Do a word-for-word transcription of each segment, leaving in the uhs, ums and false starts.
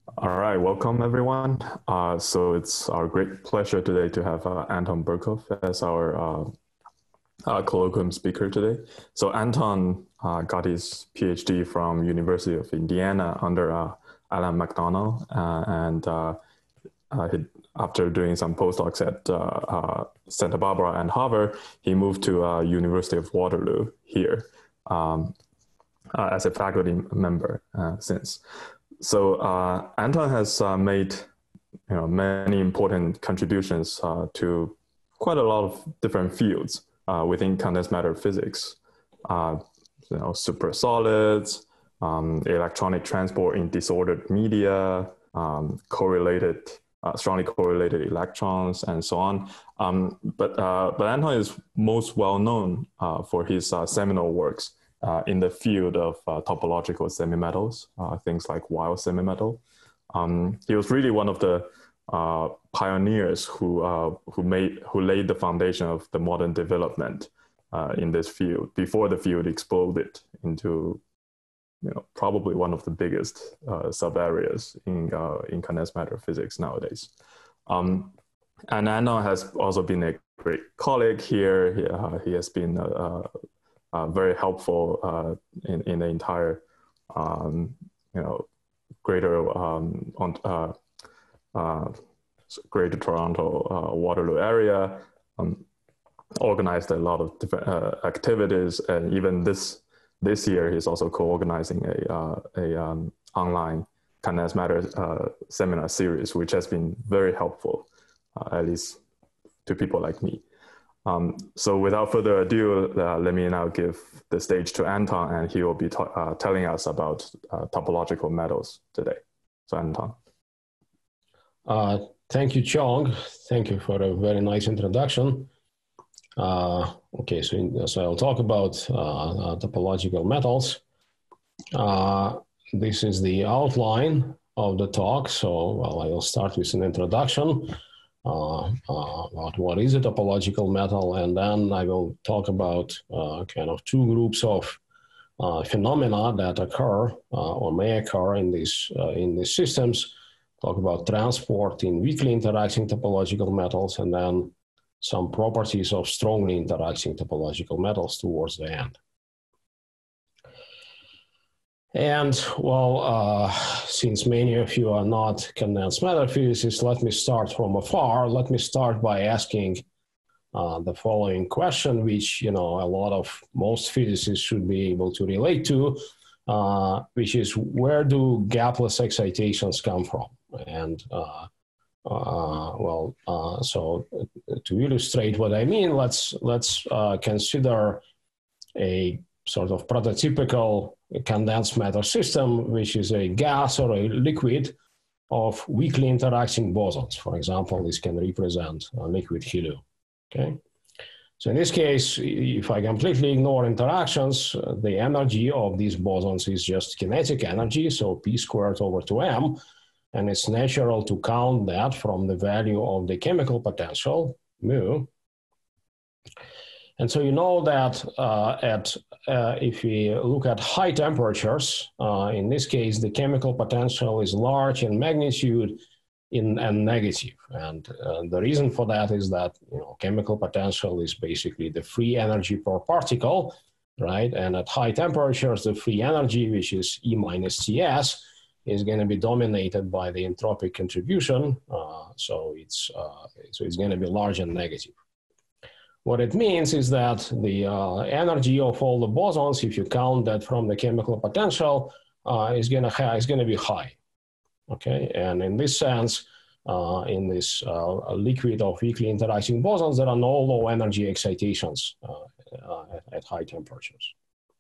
All right, welcome everyone. Uh, so it's our great pleasure today to have uh, Anton Burkov as our uh, uh, colloquium speaker today. So Anton uh, got his PhD from University of Indiana under uh, Alan McDonald, uh, and uh, uh, he, after doing some postdocs at uh, uh, Santa Barbara and Harvard, he moved to uh, University of Waterloo here um, uh, as a faculty member uh, since. So uh, Anton has uh, made you know many important contributions uh, to quite a lot of different fields uh, within condensed matter physics. Uh, you know, supersolids, um, electronic transport in disordered media, um, correlated, uh, strongly correlated electrons, and so on. Um, but uh, but Anton is most well known uh, for his uh, seminal works Uh, in the field of uh, topological semimetals, uh, things like Weil semimetal. Um, he was really one of the uh, pioneers who uh, who made who laid the foundation of the modern development uh, in this field before the field exploded into you know probably one of the biggest uh, sub areas in uh, in condensed matter physics nowadays. Um, and Anton has also been a great colleague here. He, uh, he has been uh, Uh, very helpful uh, in, in the entire, um, you know, greater um, on, uh, uh, Greater Toronto uh, Waterloo area. Um, organized a lot of different uh, activities, and even this this year he's also co-organizing a uh, a um, online condensed matter uh, seminar series, which has been very helpful, uh, at least to people like me. Um, so without further ado, uh, let me now give the stage to Anton, and he will be uh, telling us about uh, topological metals today. So Anton. Uh, thank you, Chong. Thank you for a very nice introduction. Uh, okay, so, so I'll talk about uh, uh, topological metals. Uh, this is the outline of the talk. So well, I will start with an introduction. Uh, uh, about what is a topological metal, and then I will talk about uh, kind of two groups of uh, phenomena that occur uh, or may occur in these uh, in these systems. Talk about transport in weakly interacting topological metals, and then some properties of strongly interacting topological metals towards the end. And well, uh, since many of you are not condensed matter physicists, let me start from afar. Let me start by asking uh, the following question, which you know a lot of most physicists should be able to relate to, uh, which is where do gapless excitations come from? And uh, uh, well, uh, so to illustrate what I mean, let's let's uh, consider a sort of prototypical condensed matter system, which is a gas or a liquid of weakly interacting bosons. For example, this can represent a liquid helium, okay? So in this case, if I completely ignore interactions, the energy of these bosons is just kinetic energy, so P squared over two M, and it's natural to count that from the value of the chemical potential, mu. And so you know that uh, at uh, if we look at high temperatures, uh, in this case, the chemical potential is large in magnitude in, and negative. And uh, the reason for that is that you know, chemical potential is basically the free energy per particle, right? And at high temperatures, the free energy, which is E minus T S, is going to be dominated by the entropic contribution. Uh, so, it's, uh, so it's going to be large and negative. What it means is that the uh, energy of all the bosons, if you count that from the chemical potential, uh, is going to is going to be high. Okay, and in this sense, uh, in this uh, liquid of weakly interacting bosons, there are no low energy excitations uh, uh, at, at high temperatures.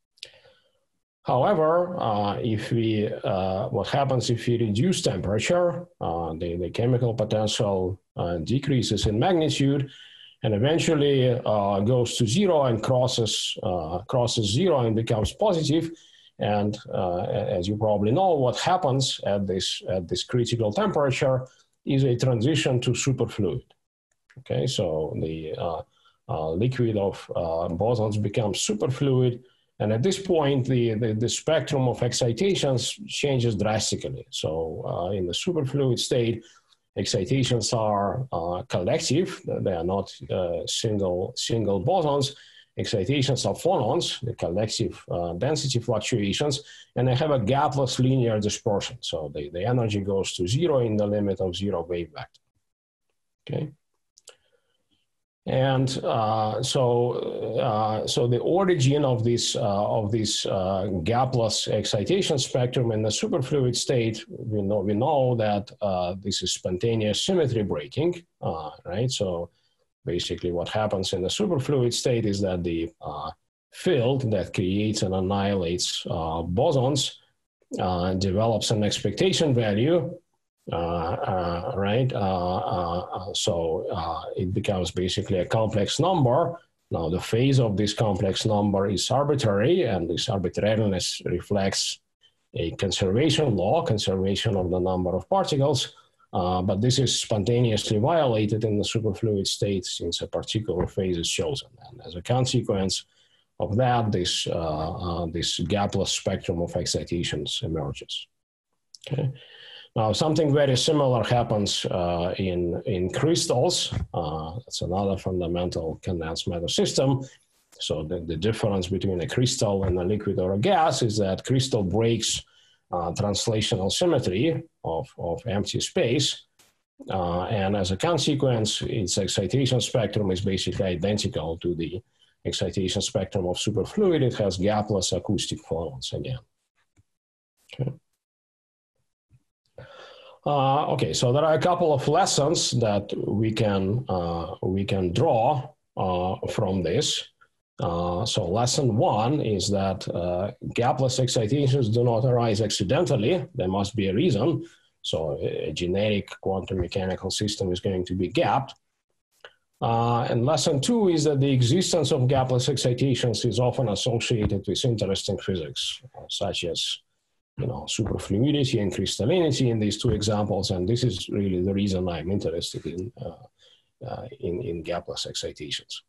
However, uh, if we uh, what happens if we reduce temperature, uh, the the chemical potential uh, decreases in magnitude, and eventually uh, goes to zero and crosses uh, crosses zero and becomes positive. And uh, as you probably know, what happens at this at this critical temperature is a transition to superfluid. Okay, so the uh, uh, liquid of uh, bosons becomes superfluid, And at this point, the, the, the spectrum of excitations changes drastically. So uh, in the superfluid state, excitations are uh, collective. They are not uh, single, single bosons. Excitations are phonons, the collective uh, density fluctuations, and they have a gapless linear dispersion. So the, the energy goes to zero in the limit of zero wave vector. Okay. And uh, so, uh, so the origin of this uh, of this uh, gapless excitation spectrum in the superfluid state, we know we know that uh, this is spontaneous symmetry breaking, uh, right? So basically, what happens in the superfluid state is that the uh, field that creates and annihilates uh, bosons uh, develops an expectation value. Uh, uh, right? Uh, uh, so uh, it becomes basically a complex number. Now the phase of this complex number is arbitrary, and this arbitrariness reflects a conservation law, conservation of the number of particles, uh, but this is spontaneously violated in the superfluid state since a particular phase is chosen. And as a consequence of that, this, uh, uh, this gapless spectrum of excitations emerges. Okay. Now, something very similar happens uh, in, in crystals. Uh, that's another fundamental condensed matter system. So the, the difference between a crystal and a liquid or a gas is that crystal breaks uh, translational symmetry of, of empty space. Uh, and as a consequence, its excitation spectrum is basically identical to the excitation spectrum of superfluid. It has gapless acoustic phonons again. Okay. Uh, okay, so there are a couple of lessons that we can uh, we can draw uh, from this. Uh, so lesson one is that uh, gapless excitations do not arise accidentally. There must be a reason. So a generic quantum mechanical system is going to be gapped. Uh, and lesson two is that the existence of gapless excitations is often associated with interesting physics, uh, such as you know, superfluidity and crystallinity in these two examples, and this is really the reason I'm interested in uh, uh, in, in gapless excitations.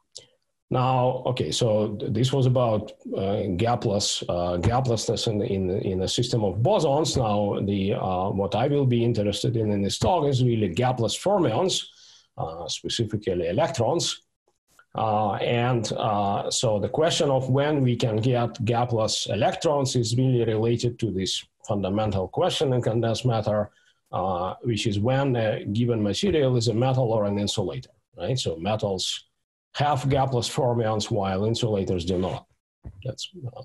Now, okay, so th this was about uh, gapless uh, gaplessness in in in a system of bosons. Now, the uh, what I will be interested in in this talk is really gapless fermions, uh, specifically electrons. Uh, and uh, so the question of when we can get gapless electrons is really related to this fundamental question in condensed matter, uh, which is when a given material is a metal or an insulator, right? So metals have gapless fermions while insulators do not. That's, uh,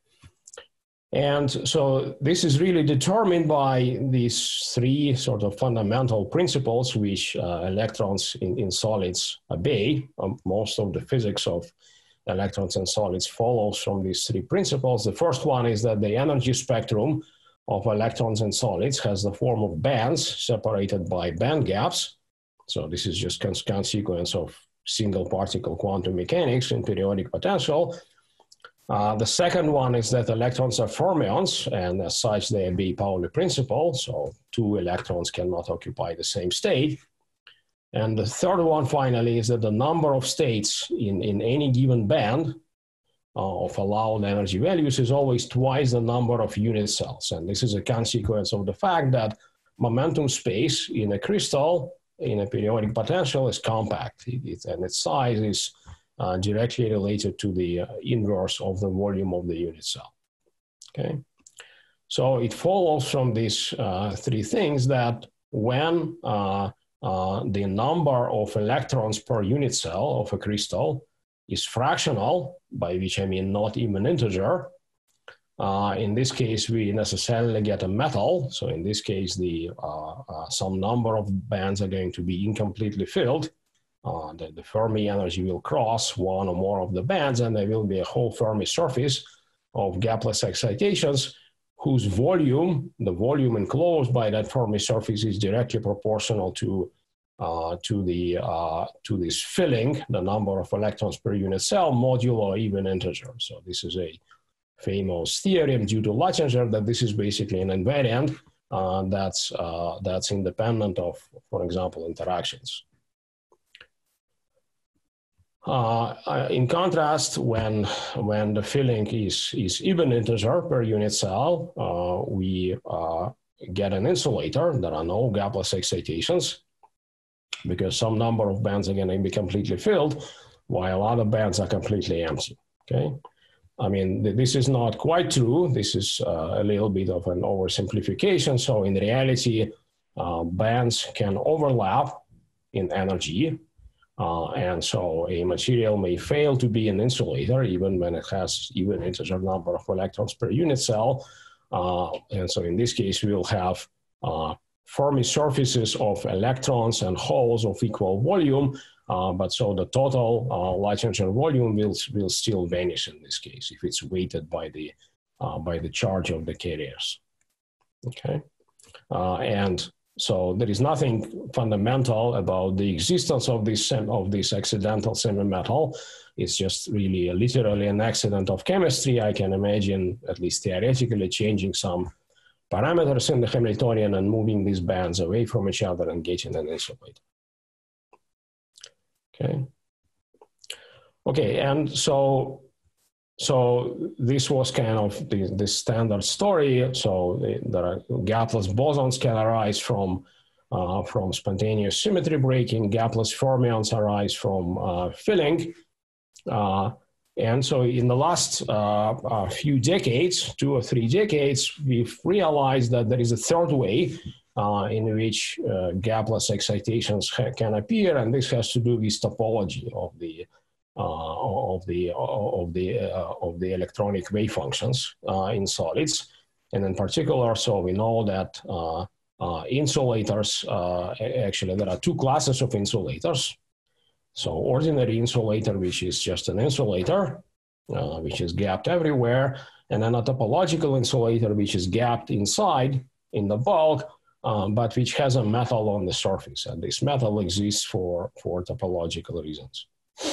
and so this is really determined by these three sort of fundamental principles which uh, electrons in, in solids obey. Um, most of the physics of electrons and solids follows from these three principles. The first one is that the energy spectrum of electrons and solids has the form of bands separated by band gaps. So this is just a consequence of single particle quantum mechanics in periodic potential. Uh, the second one is that electrons are fermions, and as such, they obey Pauli principle. So two electrons cannot occupy the same state. And the third one, finally, is that the number of states in, in any given band uh, of allowed energy values is always twice the number of unit cells. And this is a consequence of the fact that momentum space in a crystal in a periodic potential is compact, it, it, and its size is Uh, directly related to the uh, inverse of the volume of the unit cell. Okay, so it follows from these uh, three things that when uh, uh, the number of electrons per unit cell of a crystal is fractional, by which I mean not even integer, uh, in this case we necessarily get a metal. So in this case, the uh, uh, some number of bands are going to be incompletely filled. Uh, the, the Fermi energy will cross one or more of the bands, and there will be a whole Fermi surface of gapless excitations whose volume, the volume enclosed by that Fermi surface, is directly proportional to uh, to the uh, to this filling, the number of electrons per unit cell, modulo even integer. So this is a famous theorem due to Luttinger that this is basically an invariant uh, that's uh, that's independent of, for example, interactions. Uh, in contrast, when, when the filling is, is even integer per unit cell, uh, we uh, get an insulator. There are no gapless excitations because some number of bands are going to be completely filled while other bands are completely empty, okay? I mean, th this is not quite true. This is uh, a little bit of an oversimplification. So in reality, uh, bands can overlap in energy. Uh, and so a material may fail to be an insulator even when it has even integer number of electrons per unit cell. Uh, and so in this case, we'll have uh, Fermi surfaces of electrons and holes of equal volume. Uh, but so the total uh, Luttinger volume will, will still vanish in this case if it's weighted by the, uh, by the charge of the carriers. Okay. Uh, and so there is nothing fundamental about the existence of this, of this accidental semi-metal. It's just really a, literally an accident of chemistry. I can imagine, at least theoretically, changing some parameters in the Hamiltonian and moving these bands away from each other and getting an insulator. Okay. Okay, and so so this was kind of the, the standard story. So the, the gapless bosons can arise from uh, from spontaneous symmetry breaking. Gapless fermions arise from uh, filling. Uh, and so in the last uh, uh, few decades, two or three decades, we've realized that there is a third way uh, in which uh, gapless excitations can appear, and this has to do with topology of the Uh, of the of the uh, of the electronic wave functions uh, in solids, and in particular, so we know that uh, uh, insulators. Uh, actually, there are two classes of insulators. So, ordinary insulator, which is just an insulator, uh, which is gapped everywhere, and then a topological insulator, which is gapped inside in the bulk, um, but which has a metal on the surface, and this metal exists for for topological reasons.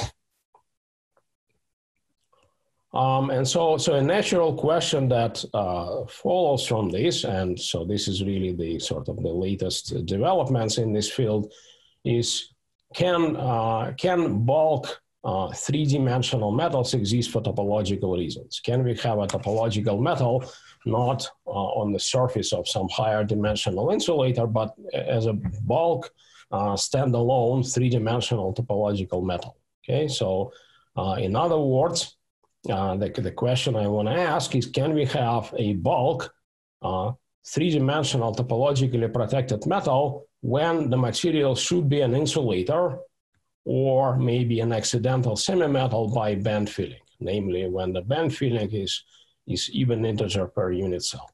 Um, and so, so a natural question that uh, follows from this, and so this is really the sort of the latest developments in this field, is can, uh, can bulk uh, three-dimensional metals exist for topological reasons? Can we have a topological metal not uh, on the surface of some higher dimensional insulator, but as a bulk uh, standalone three-dimensional topological metal? Okay, so uh, in other words, Uh, the, the question I want to ask is, can we have a bulk uh, three-dimensional topologically protected metal when the material should be an insulator or maybe an accidental semi-metal by band filling, namely when the band filling is, is even integer per unit cell?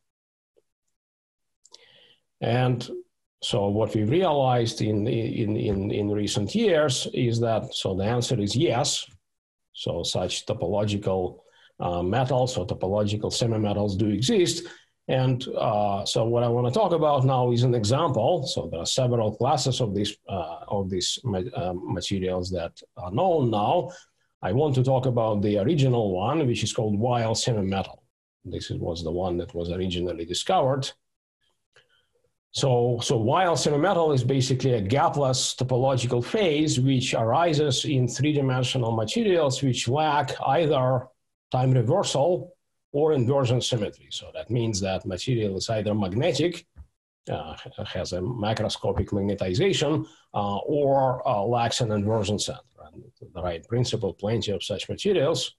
And so what we realized in, in, in, in recent years is that, so the answer is yes. So such topological uh, metals or topological semi-metals do exist. And uh, so what I want to talk about now is an example. So there are several classes of these, uh, of these ma uh, materials that are known now. I want to talk about the original one, which is called Weil semi-metal. This was the one that was originally discovered. So, so Weil semi-metal is basically a gapless topological phase which arises in three-dimensional materials which lack either time reversal or inversion symmetry. So that means that material is either magnetic, uh, has a macroscopic magnetization, uh, or uh, lacks an inversion center. And there are in principle plenty of such materials.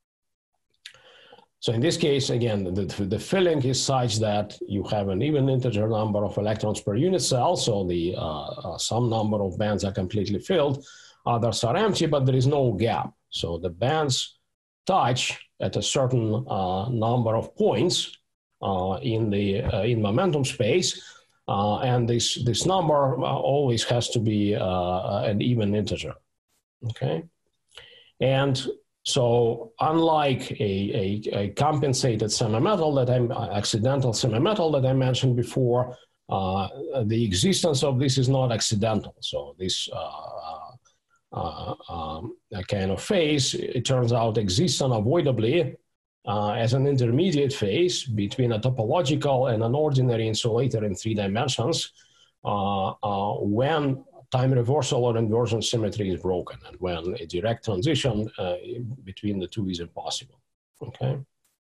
So in this case, again, the, the filling is such that you have an even integer number of electrons per unit cell, so the uh, uh, some number of bands are completely filled, others are empty, but there is no gap. So the bands touch at a certain uh, number of points uh, in the uh, in momentum space, uh, and this this number uh, always has to be uh, an even integer. Okay, and so unlike a, a, a compensated semi-metal that I'm, accidental semi-metal that I mentioned before, uh, the existence of this is not accidental. So this uh, uh, um, kind of phase, it turns out, exists unavoidably uh, as an intermediate phase between a topological and an ordinary insulator in three dimensions uh, uh, when time reversal or inversion symmetry is broken, and when a direct transition uh, between the two is impossible. Okay.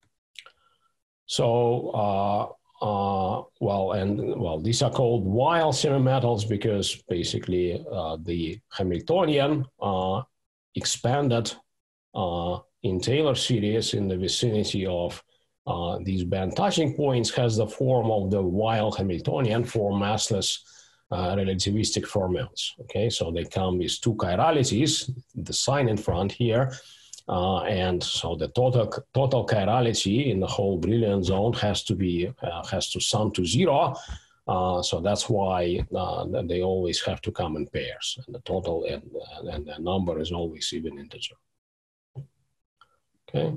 So, uh, uh, well, and well, these are called Weyl semimetals because basically uh, the Hamiltonian uh, expanded uh, in Taylor series in the vicinity of uh, these band touching points has the form of the Weyl Hamiltonian for massless uh, relativistic fermions. Okay, so they come with two chiralities, the sign in front here. Uh, and so the total total chirality in the whole brilliant zone has to be uh, has to sum to zero. Uh, so that's why uh, they always have to come in pairs, and the total and, and the number is always even integer. Okay.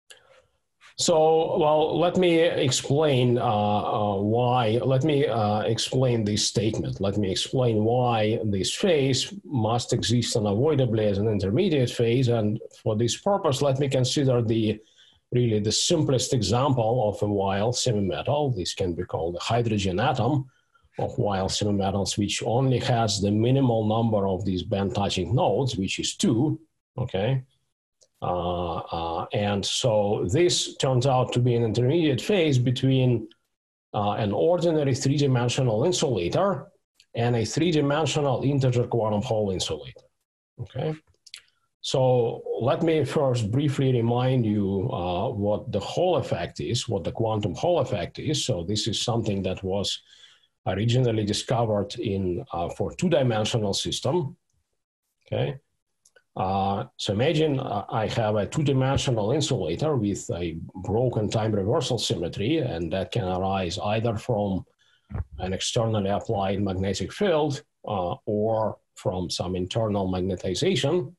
So, well, let me explain uh, uh, why, let me uh, explain this statement. Let me explain why this phase must exist unavoidably as an intermediate phase. And for this purpose, let me consider the really the simplest example of a Weyl semimetal. This can be called the hydrogen atom of Weyl semimetals, which only has the minimal number of these band touching nodes, which is two, okay? Uh, uh, and so this turns out to be an intermediate phase between uh, an ordinary three-dimensional insulator and a three-dimensional integer quantum Hall insulator, okay? So let me first briefly remind you uh, what the Hall effect is, what the quantum Hall effect is. So this is something that was originally discovered in uh, for two-dimensional system, okay? Uh, so imagine uh, I have a two-dimensional insulator with a broken time reversal symmetry, and that can arise either from an externally applied magnetic field uh, or from some internal magnetization.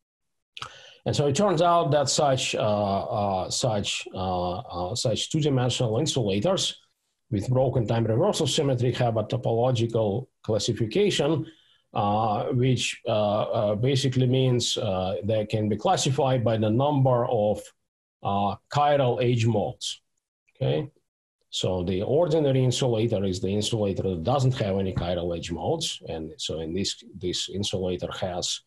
And so it turns out that such uh, uh, such uh, uh, such two-dimensional insulators with broken time reversal symmetry have a topological classification. Uh, which uh, uh, basically means uh, they can be classified by the number of uh, chiral age modes, okay? So the ordinary insulator is the insulator that doesn't have any chiral age modes, and so in this, this insulator has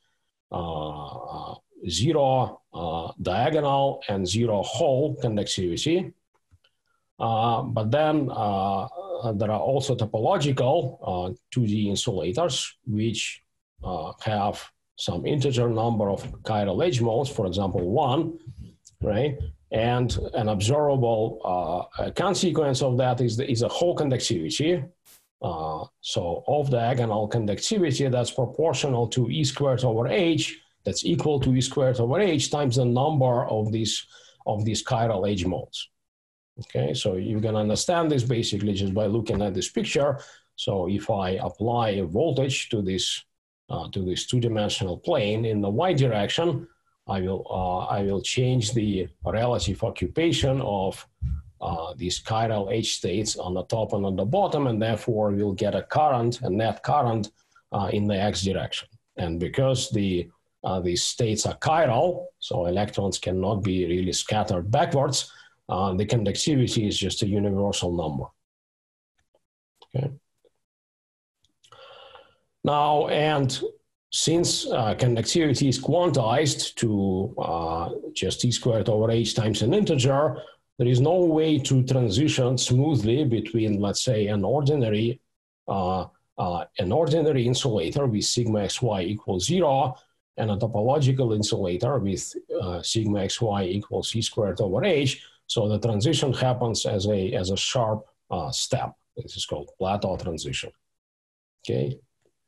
uh, zero uh, diagonal and zero Hall conductivity. Uh, but then uh, there are also topological uh, two D insulators, which uh, have some integer number of chiral edge modes, for example, one, right? And an observable uh, consequence of that is, the, is a Hall conductivity. Uh, so off diagonal conductivity, that's proportional to E squared over H, that's equal to E squared over H times the number of these, of these chiral edge modes. Okay, so you can understand this basically just by looking at this picture. So if I apply a voltage to this uh, to this two-dimensional plane in the y direction, I will uh, I will change the relative occupation of uh, these chiral H states on the top and on the bottom, and therefore we'll get a current, a net current uh, in the x direction. And because the uh, these states are chiral, so electrons cannot be really scattered backwards. Uh, the conductivity is just a universal number. Okay. Now, and since uh, conductivity is quantized to uh, just E squared over H times an integer, there is no way to transition smoothly between, let's say, an ordinary uh, uh, an ordinary insulator with sigma xy equals zero and a topological insulator with uh, sigma xy equals E squared over H. So the transition happens as a, as a sharp uh, step. This is called plateau transition, okay?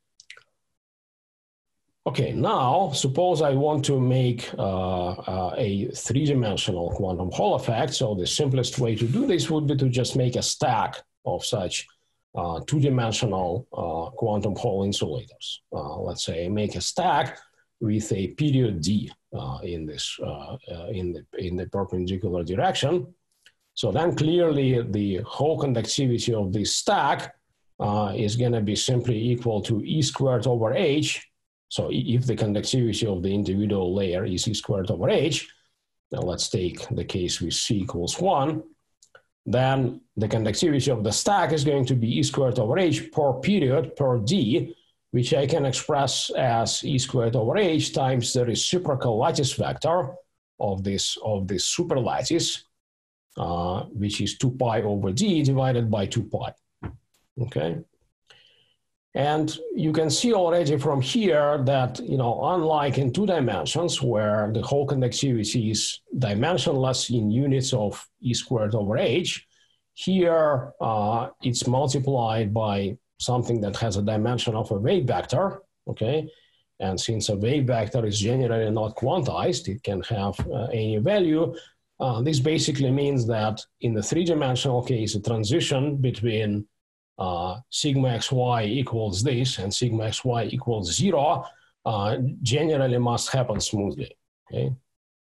Okay, now suppose I want to make uh, uh, a three-dimensional quantum Hall effect. So the simplest way to do this would be to just make a stack of such uh, two-dimensional uh, quantum Hall insulators. Uh, let's say make a stack with a period d uh, in this uh, uh, in the in the perpendicular direction. So then clearly the Hall conductivity of this stack uh, is going to be simply equal to E squared over H. So if the conductivity of the individual layer is E squared over H, now let's take the case with C equals one, then the conductivity of the stack is going to be E squared over H per period per d. which I can express as E squared over H times the reciprocal lattice vector of this, of this super lattice, uh, which is two pi over D divided by two pi, okay? And you can see already from here that, you know, unlike in two dimensions where the whole conductivity is dimensionless in units of E squared over H, here uh, it's multiplied by something that has a dimension of a wave vector, okay? And since a wave vector is generally not quantized, it can have uh, any value. Uh, this basically means that in the three-dimensional case, a transition between Uh, sigma xy equals this and sigma xy equals zero uh, generally must happen smoothly, okay?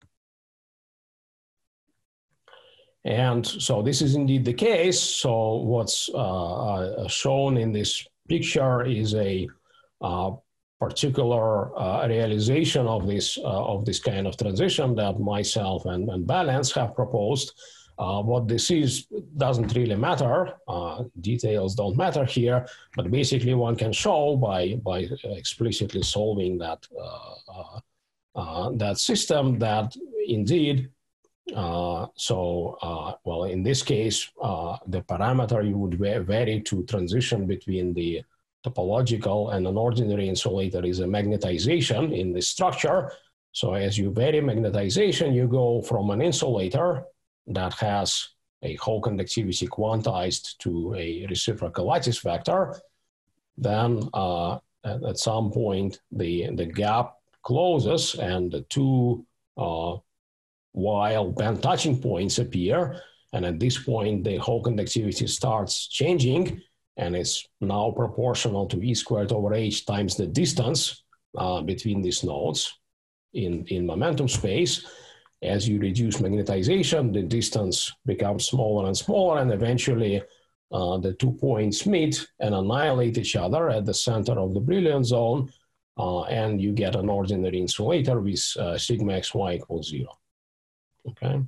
And so this is indeed the case. So what's uh, uh, shown in this picture is a uh, particular uh, realization of this, uh, of this kind of transition that myself and, and Balance have proposed. Uh, what this is doesn't really matter. Uh, details don't matter here, but basically one can show by, by explicitly solving that, uh, uh, uh, that system that indeed, uh, so, uh, well, in this case, uh, the parameter you would vary to transition between the topological and an ordinary insulator is a magnetization in the structure. So as you vary magnetization, you go from an insulator that has a whole conductivity quantized to a reciprocal lattice vector, then uh, at, at some point the, the gap closes and the two uh, while band touching points appear. And at this point, the whole conductivity starts changing and it's now proportional to E squared over H times the distance uh, between these nodes in, in momentum space. As you reduce magnetization, the distance becomes smaller and smaller, and eventually uh, the two points meet and annihilate each other at the center of the Brillouin zone, uh, and you get an ordinary insulator with uh, sigma xy equals zero, okay?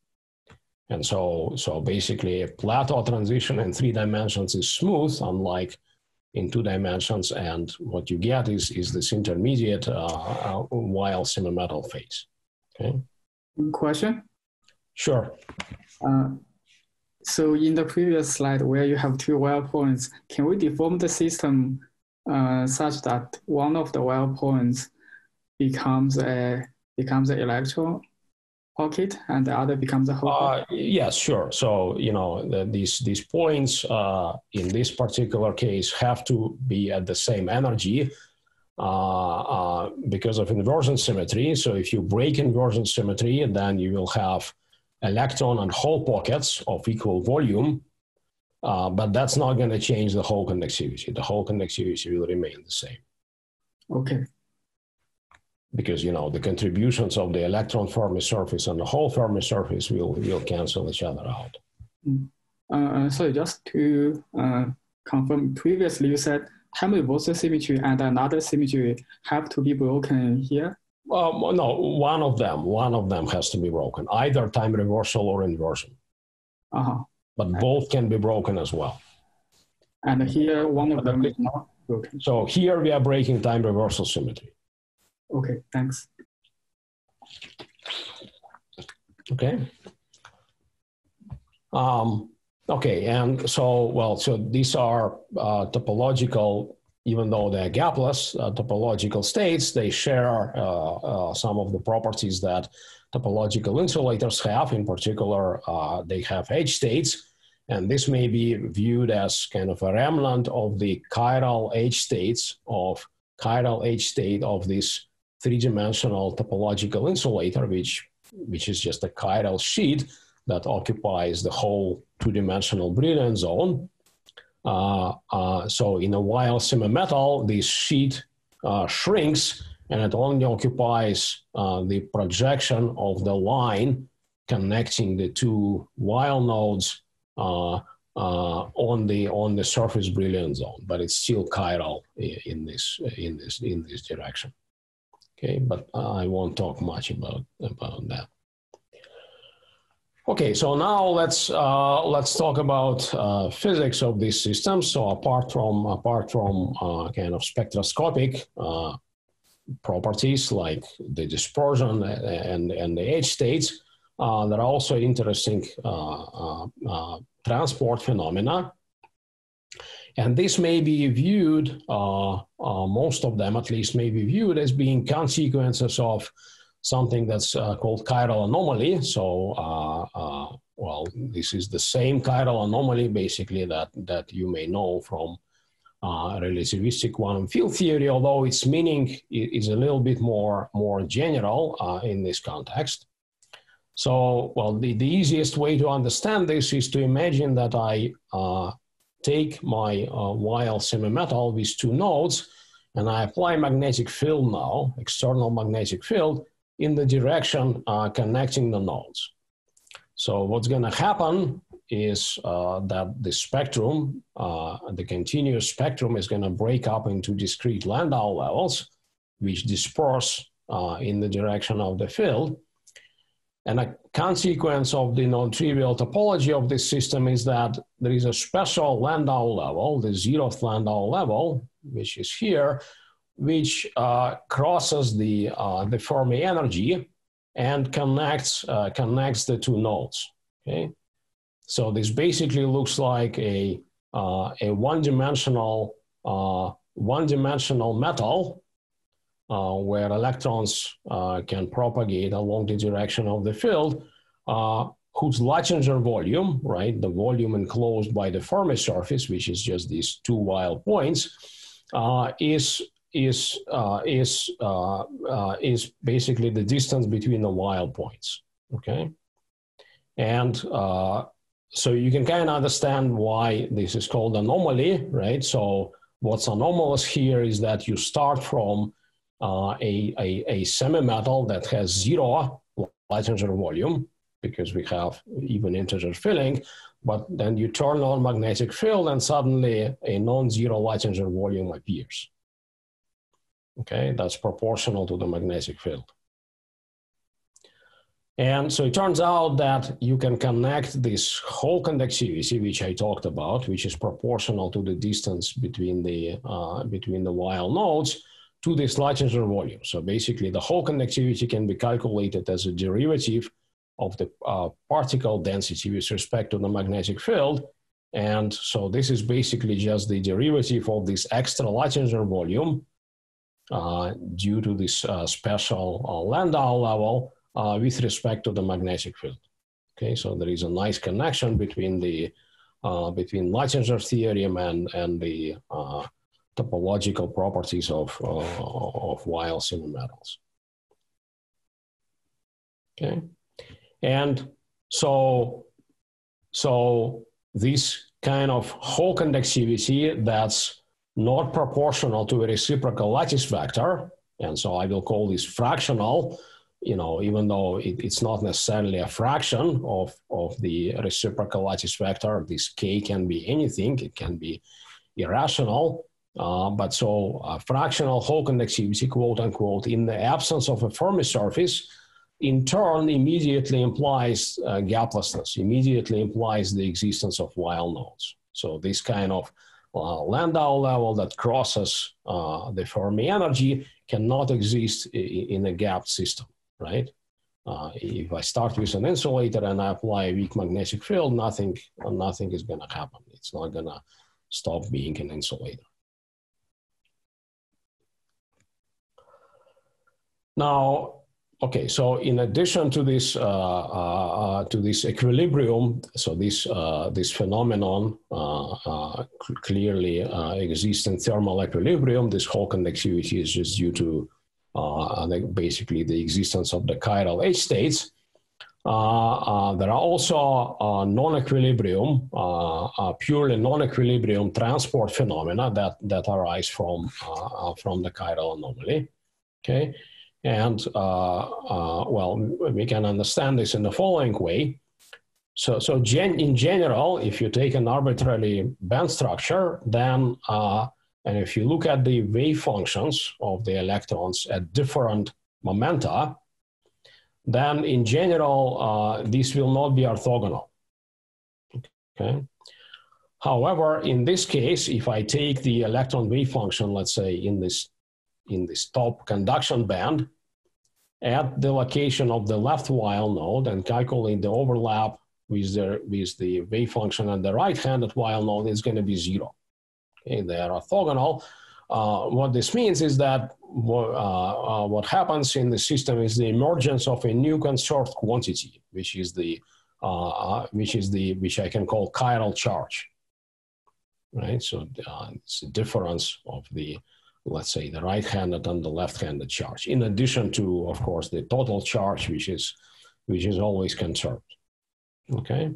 And so, so basically a plateau transition in three dimensions is smooth, unlike in two dimensions, and what you get is, is this intermediate uh, Weil semi-metal phase, okay? Question? Sure. Uh, so in the previous slide where you have two Weil points, can we deform the system uh, such that one of the Weil points becomes a becomes an electron pocket and the other becomes a hole? Uh, yes, sure. So, you know, the, these, these points uh, in this particular case have to be at the same energy uh, uh, because of inversion symmetry. So if you break inversion symmetry, then you will have electron and hole pockets of equal volume, uh, but that's not going to change the whole conductivity. The whole conductivity will remain the same. Okay. Because, you know, the contributions of the electron Fermi surface and the hole Fermi surface will, will cancel each other out. Uh, so just to uh, confirm, previously you said time reversal symmetry and another symmetry have to be broken here? Um, no, one of them, one of them has to be broken, either time reversal or inversion. Uh-huh. But both can be broken as well. And here, one of them is not broken. So here we are breaking time reversal symmetry. Okay, thanks. Okay. Um, okay, and so, well, so these are uh, topological, even though they're gapless, uh, topological states, they share uh, uh, some of the properties that topological insulators have. In particular, uh, they have edge states, and this may be viewed as kind of a remnant of the chiral edge states of chiral edge state of this three-dimensional topological insulator, which, which is just a chiral sheet that occupies the whole two-dimensional Brillouin zone. Uh, uh, so in a Weil semi-metal, this sheet uh, shrinks and it only occupies uh, the projection of the line connecting the two Weil nodes uh, uh, on the on the surface Brillouin zone, but it's still chiral in this in this in this direction. Okay, but I won't talk much about about that. Okay, so now let's uh, let's talk about uh, physics of these systems. So apart from apart from uh, kind of spectroscopic uh, properties like the dispersion and and the edge states, uh, there are also interesting uh, uh, uh, transport phenomena, and this may be viewed, uh, uh, most of them at least, may be viewed as being consequences of something that's uh, called chiral anomaly. So, uh, uh, well, this is the same chiral anomaly, basically, that, that you may know from uh, relativistic quantum field theory, although its meaning is a little bit more, more general uh, in this context. So, well, the, the easiest way to understand this is to imagine that I uh, take my uh, Weyl semi-metal with two nodes, and I apply magnetic field now, external magnetic field, in the direction uh, connecting the nodes. So what's going to happen is uh, that the spectrum, uh, the continuous spectrum, is going to break up into discrete Landau levels, which disperse uh, in the direction of the field. And a consequence of the non-trivial topology of this system is that there is a special Landau level, the zeroth Landau level, which is here, which uh, crosses the, uh, the Fermi energy and connects, uh, connects the two nodes, okay? So this basically looks like a, uh, a one-dimensional uh, one-dimensional metal uh, where electrons uh, can propagate along the direction of the field, uh, whose Luttinger volume, right, the volume enclosed by the Fermi surface, which is just these two Weyl points, uh, is is uh, is uh, uh, is basically the distance between the Weyl points, okay? And uh, so you can kind of understand why this is called anomaly, right? So what's anomalous here is that you start from uh, a, a, a semi-metal that has zero Luttinger volume, because we have even integer filling, but then you turn on magnetic field and suddenly a non-zero Luttinger volume appears. Okay, that's proportional to the magnetic field. And so it turns out that you can connect this Hall conductivity, which I talked about, which is proportional to the distance between the, uh, between the Weyl nodes, to this Luttinger volume. So basically the Hall conductivity can be calculated as a derivative of the uh, particle density with respect to the magnetic field. And so this is basically just the derivative of this extra Luttinger volume Uh, due to this uh, special uh, Landau level uh, with respect to the magnetic field. Okay, so there is a nice connection between the uh, between Luttinger theorem and and the uh, topological properties of uh, of Weyl semi-metals. Okay, and so so this kind of Hall conductivity that's not proportional to a reciprocal lattice vector, and so I will call this fractional, you know, even though it, it's not necessarily a fraction of, of the reciprocal lattice vector. This k can be anything, it can be irrational, uh, but so a fractional Hall conductivity, quote unquote, in the absence of a Fermi surface, in turn immediately implies uh, gaplessness, immediately implies the existence of Weyl nodes. So this kind of Uh, Landau level that crosses uh, the Fermi energy cannot exist in a gapped system, right? Uh, if I start with an insulator and I apply a weak magnetic field, nothing, nothing is going to happen. It's not going to stop being an insulator. Now, okay, so in addition to this uh, uh, to this equilibrium, so this uh, this phenomenon uh, uh, clearly uh, exists in thermal equilibrium. This Hall conductivity is just due to uh, basically the existence of the chiral H states. Uh, uh, there are also uh, non-equilibrium, uh, uh, purely non-equilibrium transport phenomena that that arise from uh, from the chiral anomaly. Okay. And, uh, uh, well, we can understand this in the following way. So, so gen in general, if you take an arbitrary band structure, then, uh, and if you look at the wave functions of the electrons at different momenta, then in general, uh, this will not be orthogonal. Okay. However, in this case, if I take the electron wave function, let's say in this, in this top conduction band, at the location of the left while node and calculate the overlap with the, with the wave function and the right-handed while node, is going to be zero. Okay, they are orthogonal. Uh, what this means is that what, uh, uh, what happens in the system is the emergence of a new conserved quantity, which is the, uh, uh, which is the, which I can call chiral charge, right? So uh, it's the difference of the, let's say, the right-handed and the left-handed charge, in addition to, of course, the total charge, which is, which is always conserved. Okay.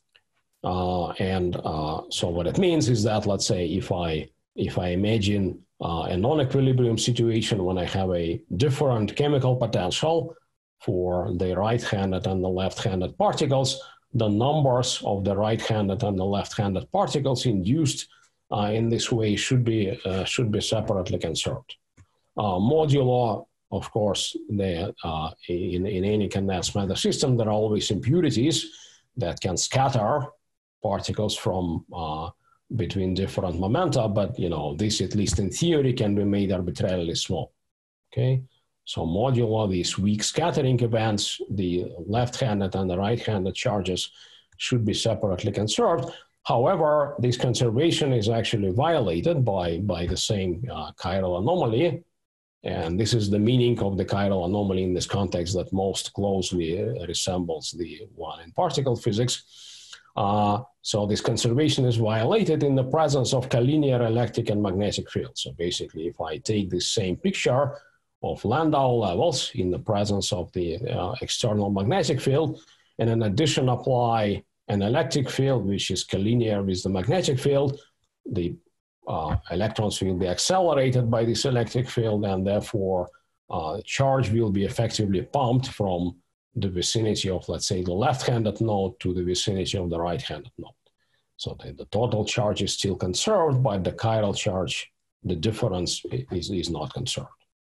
Uh, and uh, so what it means is that, let's say, if I if I imagine uh, a non-equilibrium situation when I have a different chemical potential for the right-handed and the left-handed particles, the numbers of the right-handed and the left-handed particles induced uh, in this way should be uh, should be separately conserved. Uh, modulo, of course, they, uh, in in any condensed matter system, there are always impurities that can scatter particles from uh, between different momenta, but you know, this, at least in theory, can be made arbitrarily small. Okay, so modulo these weak scattering events, the left-handed and the right-handed charges should be separately conserved. However, this conservation is actually violated by by the same uh, chiral anomaly, and this is the meaning of the chiral anomaly in this context that most closely resembles the one in particle physics. Uh, so this conservation is violated in the presence of collinear electric and magnetic fields. So basically, if I take this same picture of Landau levels in the presence of the uh, external magnetic field, and in addition apply an electric field, which is collinear with the magnetic field, the uh, electrons will be accelerated by this electric field, and therefore uh, charge will be effectively pumped from the vicinity of, let's say, the left-handed node to the vicinity of the right-handed node. So the, the total charge is still conserved, but the chiral charge, the difference is, is not conserved.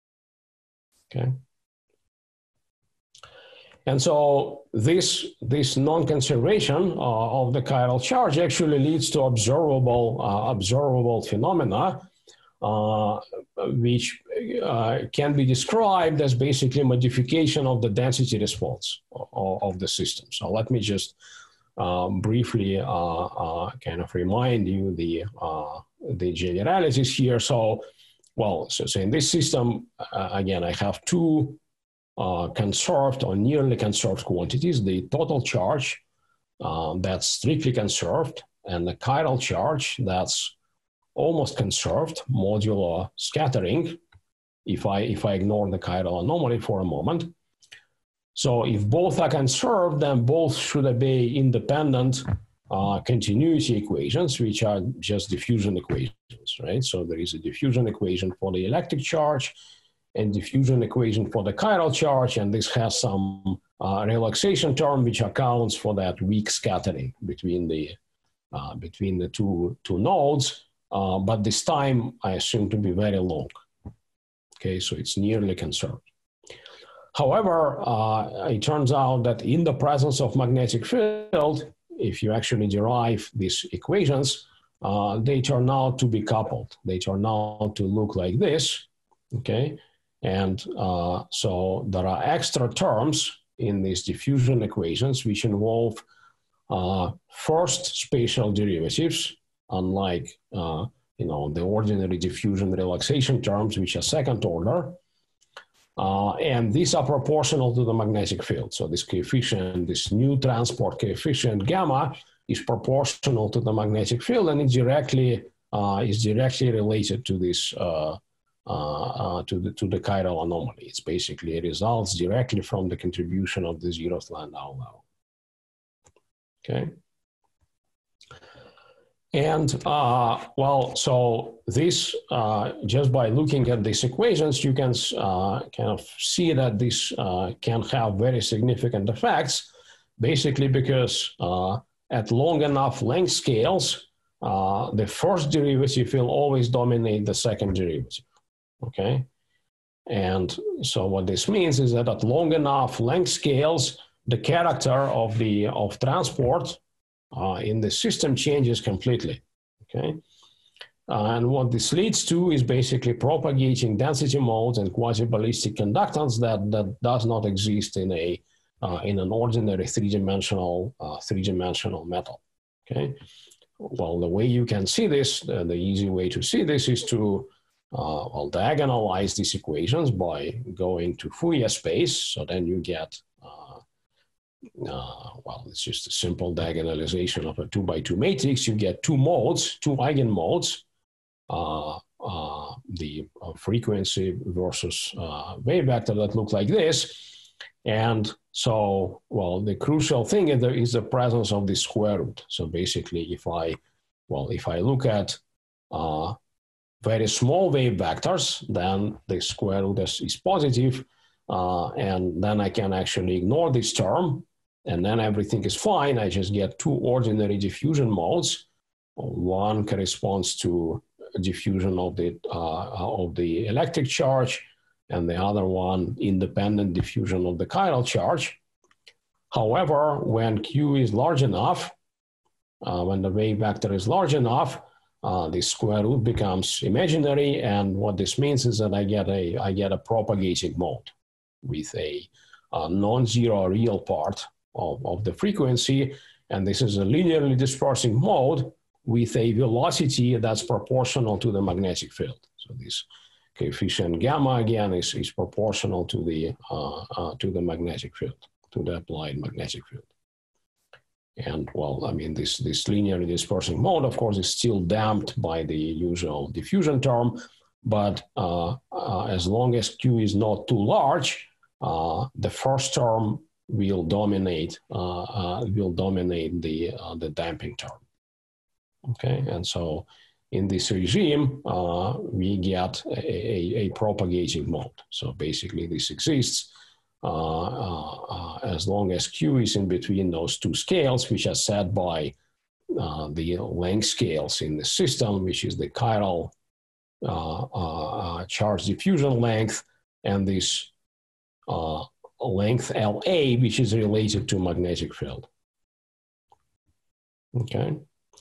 Okay. And so this, this non-conservation uh, of the chiral charge actually leads to observable, uh, observable phenomena, uh, which uh, can be described as basically modification of the density response of, of the system. So let me just uh, briefly uh, uh, kind of remind you the, uh, the generalities here. So, well, so, so in this system, uh, again, I have two uh, conserved or nearly conserved quantities, the total charge uh, that's strictly conserved, and the chiral charge that's almost conserved, modulo scattering, if I, if I ignore the chiral anomaly for a moment. So if both are conserved, then both should obey independent uh, continuity equations, which are just diffusion equations, right? So there is a diffusion equation for the electric charge and diffusion equation for the chiral charge, and this has some uh, relaxation term which accounts for that weak scattering between the, uh, between the two, two nodes. Uh, but this time I assume to be very long. Okay, so it's nearly conserved. However, uh, it turns out that in the presence of magnetic field, if you actually derive these equations, uh, they turn out to be coupled. They turn out to look like this, okay? And uh, so there are extra terms in these diffusion equations which involve uh, first spatial derivatives, unlike uh, you know, the ordinary diffusion relaxation terms, which are second order. Uh, and these are proportional to the magnetic field. So this coefficient, this new transport coefficient gamma, is proportional to the magnetic field, and it directly uh, is directly related to this uh, uh, uh, to the to the chiral anomaly. It's basically it results directly from the contribution of the zeroth Landau level. Okay. And uh, well, so this, uh, just by looking at these equations, you can uh, kind of see that this uh, can have very significant effects, basically because uh, at long enough length scales, uh, the first derivative will always dominate the second derivative, okay? And so what this means is that at long enough length scales, the character of the of transport uh, in the system changes completely, okay? Uh, and what this leads to is basically propagating density modes and quasi-ballistic conductance that, that does not exist in a uh, in an ordinary three-dimensional uh, three-dimensional metal, okay? Well, the way you can see this, uh, the easy way to see this is to uh, well, diagonalize these equations by going to Fourier space. So then you get, uh, uh, well, it's just a simple diagonalization of a two by two matrix. You get two modes, two eigenmodes, uh, uh, the uh, frequency versus uh, wave vector that look like this. And so, well, the crucial thing is, there is the presence of the square root. So basically, if I, well, if I look at uh, very small wave vectors, then the square root is, is positive, uh, and then I can actually ignore this term, and then everything is fine. I just get two ordinary diffusion modes. One corresponds to diffusion of the uh, of the electric charge, and the other one independent diffusion of the chiral charge. However, when Q is large enough, uh, when the wave vector is large enough, uh, the square root becomes imaginary, and what this means is that I get a, I get a propagating mode with a, a non-zero real part of, of the frequency, and this is a linearly dispersing mode with a velocity that's proportional to the magnetic field. So this coefficient gamma again is, is proportional to the uh, uh, to the magnetic field, to the applied magnetic field. And well, I mean, this this linearly dispersing mode, of course, is still damped by the usual diffusion term, but uh, uh, as long as Q is not too large, uh, the first term will dominate uh, uh, will dominate the uh, the damping term. Okay, and so in this regime, uh, we get a, a, a propagating mode. So basically this exists uh, uh, uh, as long as Q is in between those two scales, which are set by uh, the length scales in the system, which is the chiral uh, uh, charge diffusion length, and this uh, length L A, which is related to magnetic field. Okay.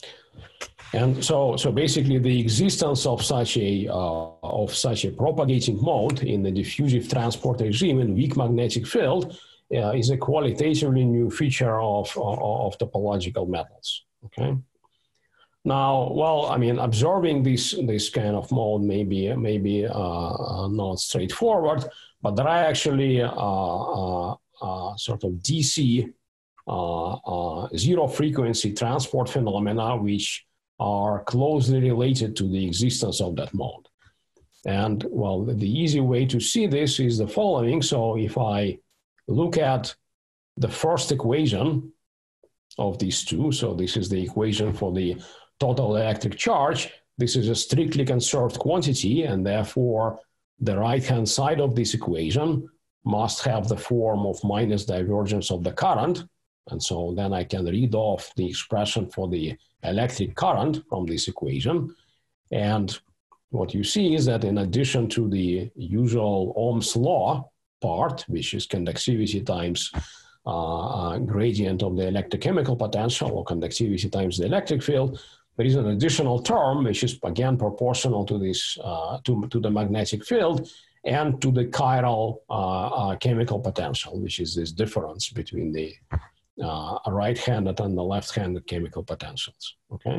And so, so basically, the existence of such a uh, of such a propagating mode in the diffusive transport regime in weak magnetic field uh, is a qualitatively new feature of of topological metals. Okay. Now, well, I mean, observing this this kind of mode may be maybe uh, not straightforward, but there are actually uh, uh, uh, sort of D C uh, uh, zero frequency transport phenomena which are closely related to the existence of that mode. And well, the easy way to see this is the following. So if I look at the first equation of these two, so this is the equation for the total electric charge, this is a strictly conserved quantity, and therefore the right-hand side of this equation must have the form of minus divergence of the current. And so then I can read off the expression for the electric current from this equation. And what you see is that in addition to the usual Ohm's law part, which is conductivity times uh, uh, gradient of the electrochemical potential, or conductivity times the electric field, there is an additional term which is again proportional to this uh, to, to the magnetic field and to the chiral uh, uh, chemical potential, which is this difference between the Uh, right-handed and the left-handed chemical potentials, okay?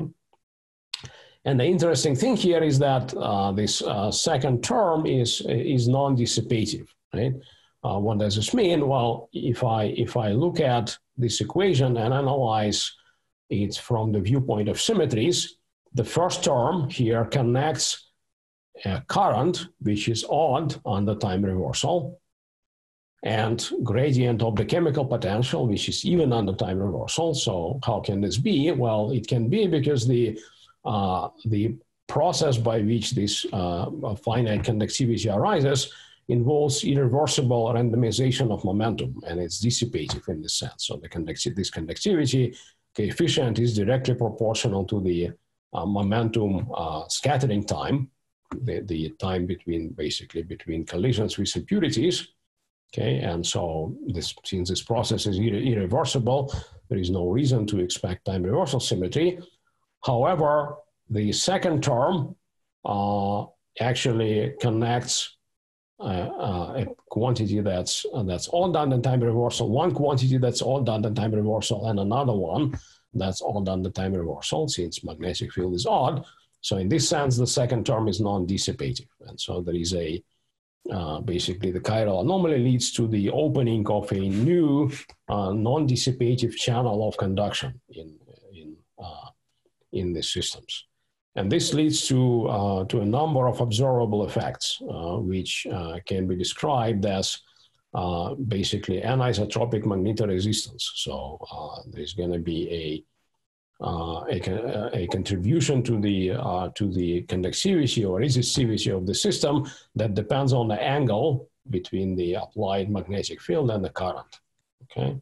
And the interesting thing here is that uh, this uh, second term is, is non-dissipative, right? Uh, what does this mean? Well, if I, if I look at this equation and analyze it from the viewpoint of symmetries, the first term here connects a current, which is odd under time reversal, and gradient of the chemical potential, which is even under time reversal. So how can this be? Well, it can be because the, uh, the process by which this uh, finite conductivity arises involves irreversible randomization of momentum, and it's dissipative in this sense. So the conducti this conductivity coefficient is directly proportional to the uh, momentum uh, scattering time. the, the time between, basically between collisions with impurities. Okay, and so this, since this process is irre irreversible, there is no reason to expect time reversal symmetry. However, the second term uh, actually connects uh, uh, a quantity that's uh, that's all done in time reversal, one quantity that's all done in time reversal, and another one that's all done in time reversal, since magnetic field is odd. So in this sense, the second term is non-dissipative, and so there is a Uh, basically, the chiral anomaly leads to the opening of a new uh, non-dissipative channel of conduction in in uh, in the systems, and this leads to uh, to a number of observable effects, uh, which uh, can be described as uh, basically anisotropic magnetoresistance. So uh, there's going to be a Uh, a, a contribution to the uh, to the conductivity or resistivity of the system that depends on the angle between the applied magnetic field and the current. Okay,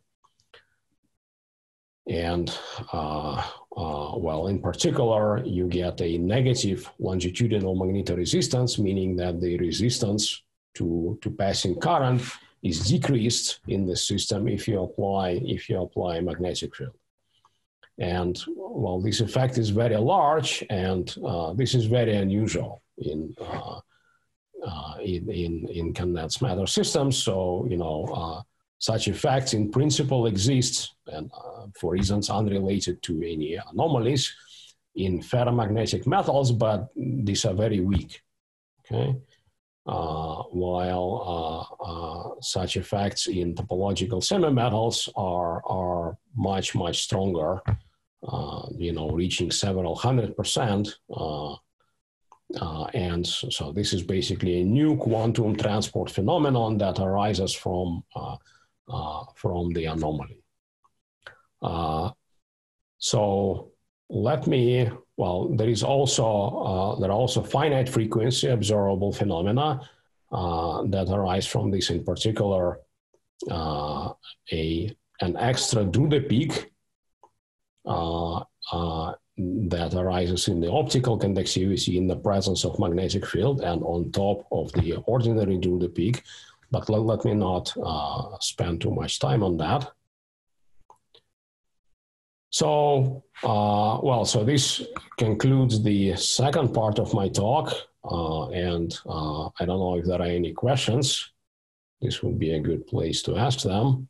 and uh, uh, well, in particular, you get a negative longitudinal magnetoresistance, meaning that the resistance to to passing current is decreased in the system if you apply if you apply a magnetic field. And well, this effect is very large, and uh, this is very unusual in, uh, uh, in, in, in condensed matter systems. So, you know, uh, such effects in principle exist, and uh, for reasons unrelated to any anomalies in ferromagnetic metals, but these are very weak, okay? Uh, while uh, uh, such effects in topological semimetals are, are much, much stronger. Uh, you know, reaching several hundred percent. Uh, uh, and so this is basically a new quantum transport phenomenon that arises from, uh, uh, from the anomaly. Uh, so let me, well, there is also, uh, there are also finite frequency observable phenomena uh, that arise from this, in particular, uh, a, an extra Drude peak Uh, uh, that arises in the optical conductivity in the presence of magnetic field and on top of the ordinary Drude peak. But let, let me not uh, spend too much time on that. So, uh, well, so this concludes the second part of my talk. Uh, and uh, I don't know if there are any questions. This would be a good place to ask them.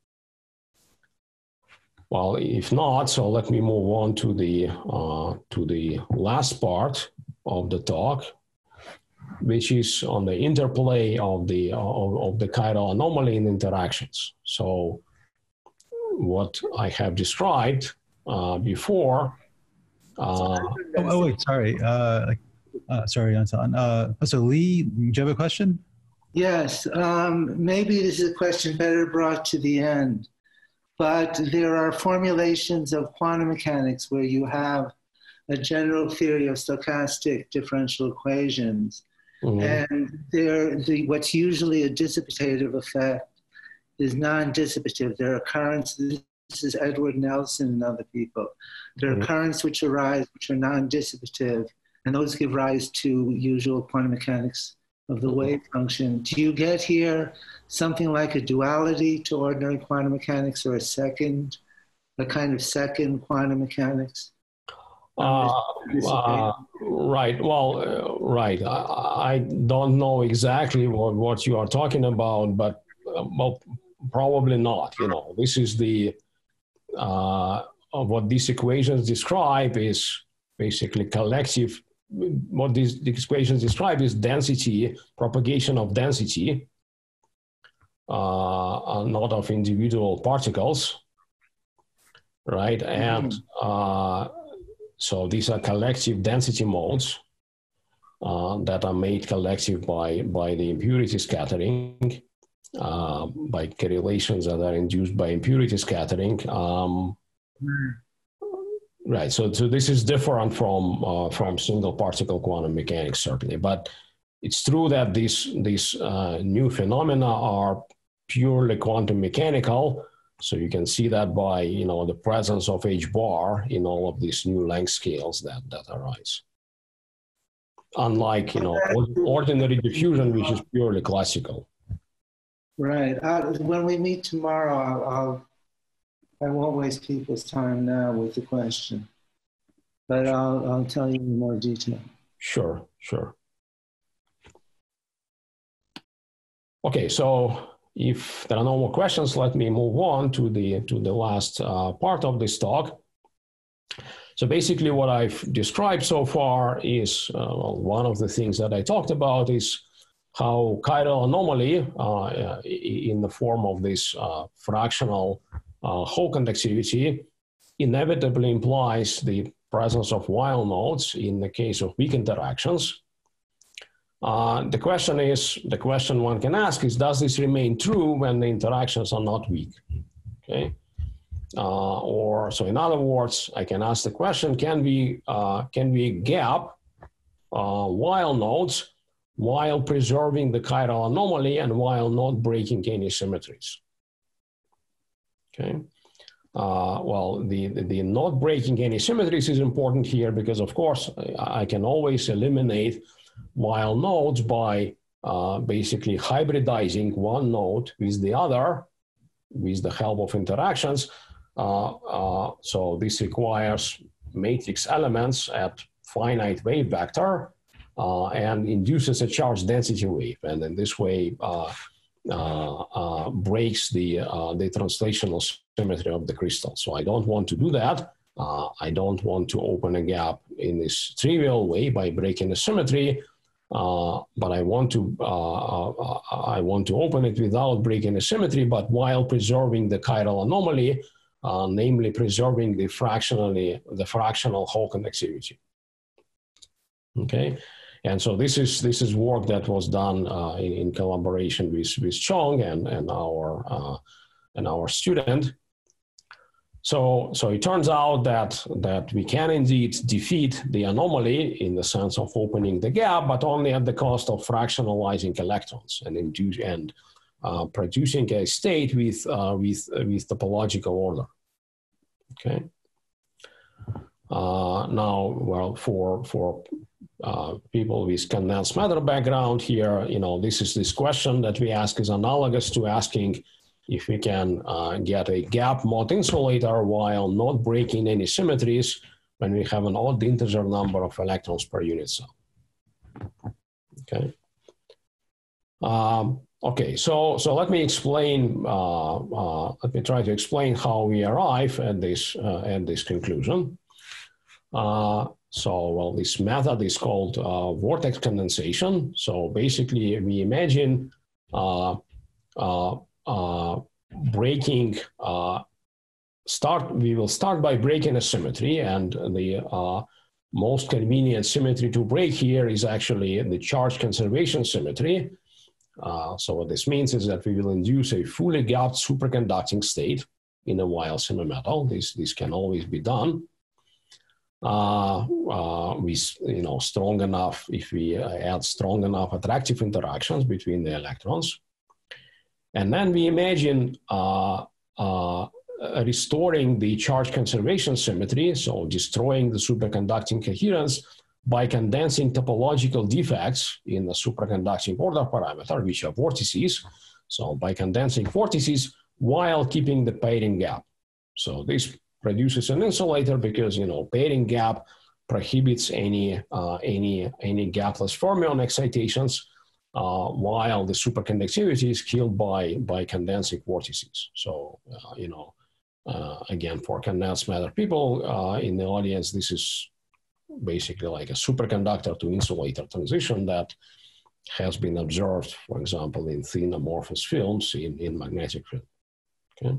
Well, if not, so let me move on to the, uh, to the last part of the talk, which is on the interplay of the, of, of the chiral anomaly in interactions. So what I have described uh, before. Uh, oh, oh, wait, sorry. Uh, uh, sorry, Anton. Uh, so Lee, do you have a question? Yes, um, maybe this is a question better brought to the end. But there are formulations of quantum mechanics where you have a general theory of stochastic differential equations. Mm-hmm. And there, the, what's usually a dissipative effect is non-dissipative. There are currents, this is Edward Nelson and other people. There are mm-hmm. currents which arise which are non-dissipative, and those give rise to usual quantum mechanics of the wave function. Do you get here something like a duality to ordinary quantum mechanics, or a second, a kind of second quantum mechanics? Uh, uh, right, well, uh, right. I, I don't know exactly what, what you are talking about, but uh, well, probably not. You know, this is the, uh, what these equations describe is basically collective. What these, these equations describe is density, propagation of density, uh, not of individual particles, right? And uh, so these are collective density modes uh, that are made collective by, by the impurity scattering, uh, by correlations that are induced by impurity scattering. Um, mm. Right, so, so this is different from, uh, from single particle quantum mechanics, certainly, but it's true that these, these uh, new phenomena are purely quantum mechanical, so you can see that by, you know, the presence of H bar in all of these new length scales that, that arise. unlike, you know, ordinary diffusion, which is purely classical. Right. Uh, when we meet tomorrow, I'll, I'll, I won't waste people's time now with the question, but I'll, I'll tell you in more detail. Sure, sure. Okay, so if there are no more questions, let me move on to the to the last uh, part of this talk. So basically what I've described so far is, uh, well, one of the things that I talked about is how chiral anomaly uh, in the form of this uh, fractional uh, Hall conductivity inevitably implies the presence of Weyl nodes in the case of weak interactions. Uh, the question is, the question one can ask is, does this remain true when the interactions are not weak? Okay. Uh, or, so in other words, I can ask the question, can we, uh, can we gap uh, Weyl nodes while preserving the chiral anomaly and while not breaking any symmetries? Okay. Uh, well, the, the, the not breaking any symmetries is important here because, of course, I, I can always eliminate Weyl nodes by uh, basically hybridizing one node with the other with the help of interactions. Uh, uh, so this requires matrix elements at finite wave vector uh, and induces a charge density wave. And in this way, uh, uh, uh, breaks the, uh, the translational symmetry of the crystal. So I don't want to do that. Uh, I don't want to open a gap in this trivial way by breaking the symmetry, uh, but I want to uh, uh, I want to open it without breaking the symmetry, but while preserving the chiral anomaly, uh, namely preserving the fractionally the fractional Hall conductivity. Okay, and so this is this is work that was done uh, in, in collaboration with with Chong and and our uh, and our student. So, so it turns out that, that we can indeed defeat the anomaly in the sense of opening the gap, but only at the cost of fractionalizing electrons and, induce, and uh, producing a state with, uh, with, with topological order. Okay. Uh, now, well, for, for uh, people with condensed matter background here, you know, this is this question that we ask is analogous to asking if we can uh, get a gap mod insulator while not breaking any symmetries when we have an odd integer number of electrons per unit cell. Okay. Um, okay, so, so let me explain, uh, uh, let me try to explain how we arrive at this, uh, at this conclusion. Uh, so, well, this method is called uh, vortex condensation. So basically we imagine uh, uh, Uh, breaking, uh, start, we will start by breaking a symmetry, and the uh, most convenient symmetry to break here is actually the charge conservation symmetry. Uh, so what this means is that we will induce a fully gapped superconducting state in a Weyl semimetal. This, this can always be done. Uh, uh, we, you know, strong enough, if we add strong enough attractive interactions between the electrons. And then we imagine uh, uh, restoring the charge conservation symmetry, so destroying the superconducting coherence by condensing topological defects in the superconducting order parameter, which are vortices. So by condensing vortices while keeping the pairing gap. So this produces an insulator because, you know, pairing gap prohibits any, uh, any, any gapless fermion excitations. Uh, while the superconductivity is killed by, by condensing vortices. So, uh, you know, uh, again, for condensed matter people uh, in the audience, this is basically like a superconductor to insulator transition that has been observed, for example, in thin amorphous films in, in magnetic field. Okay.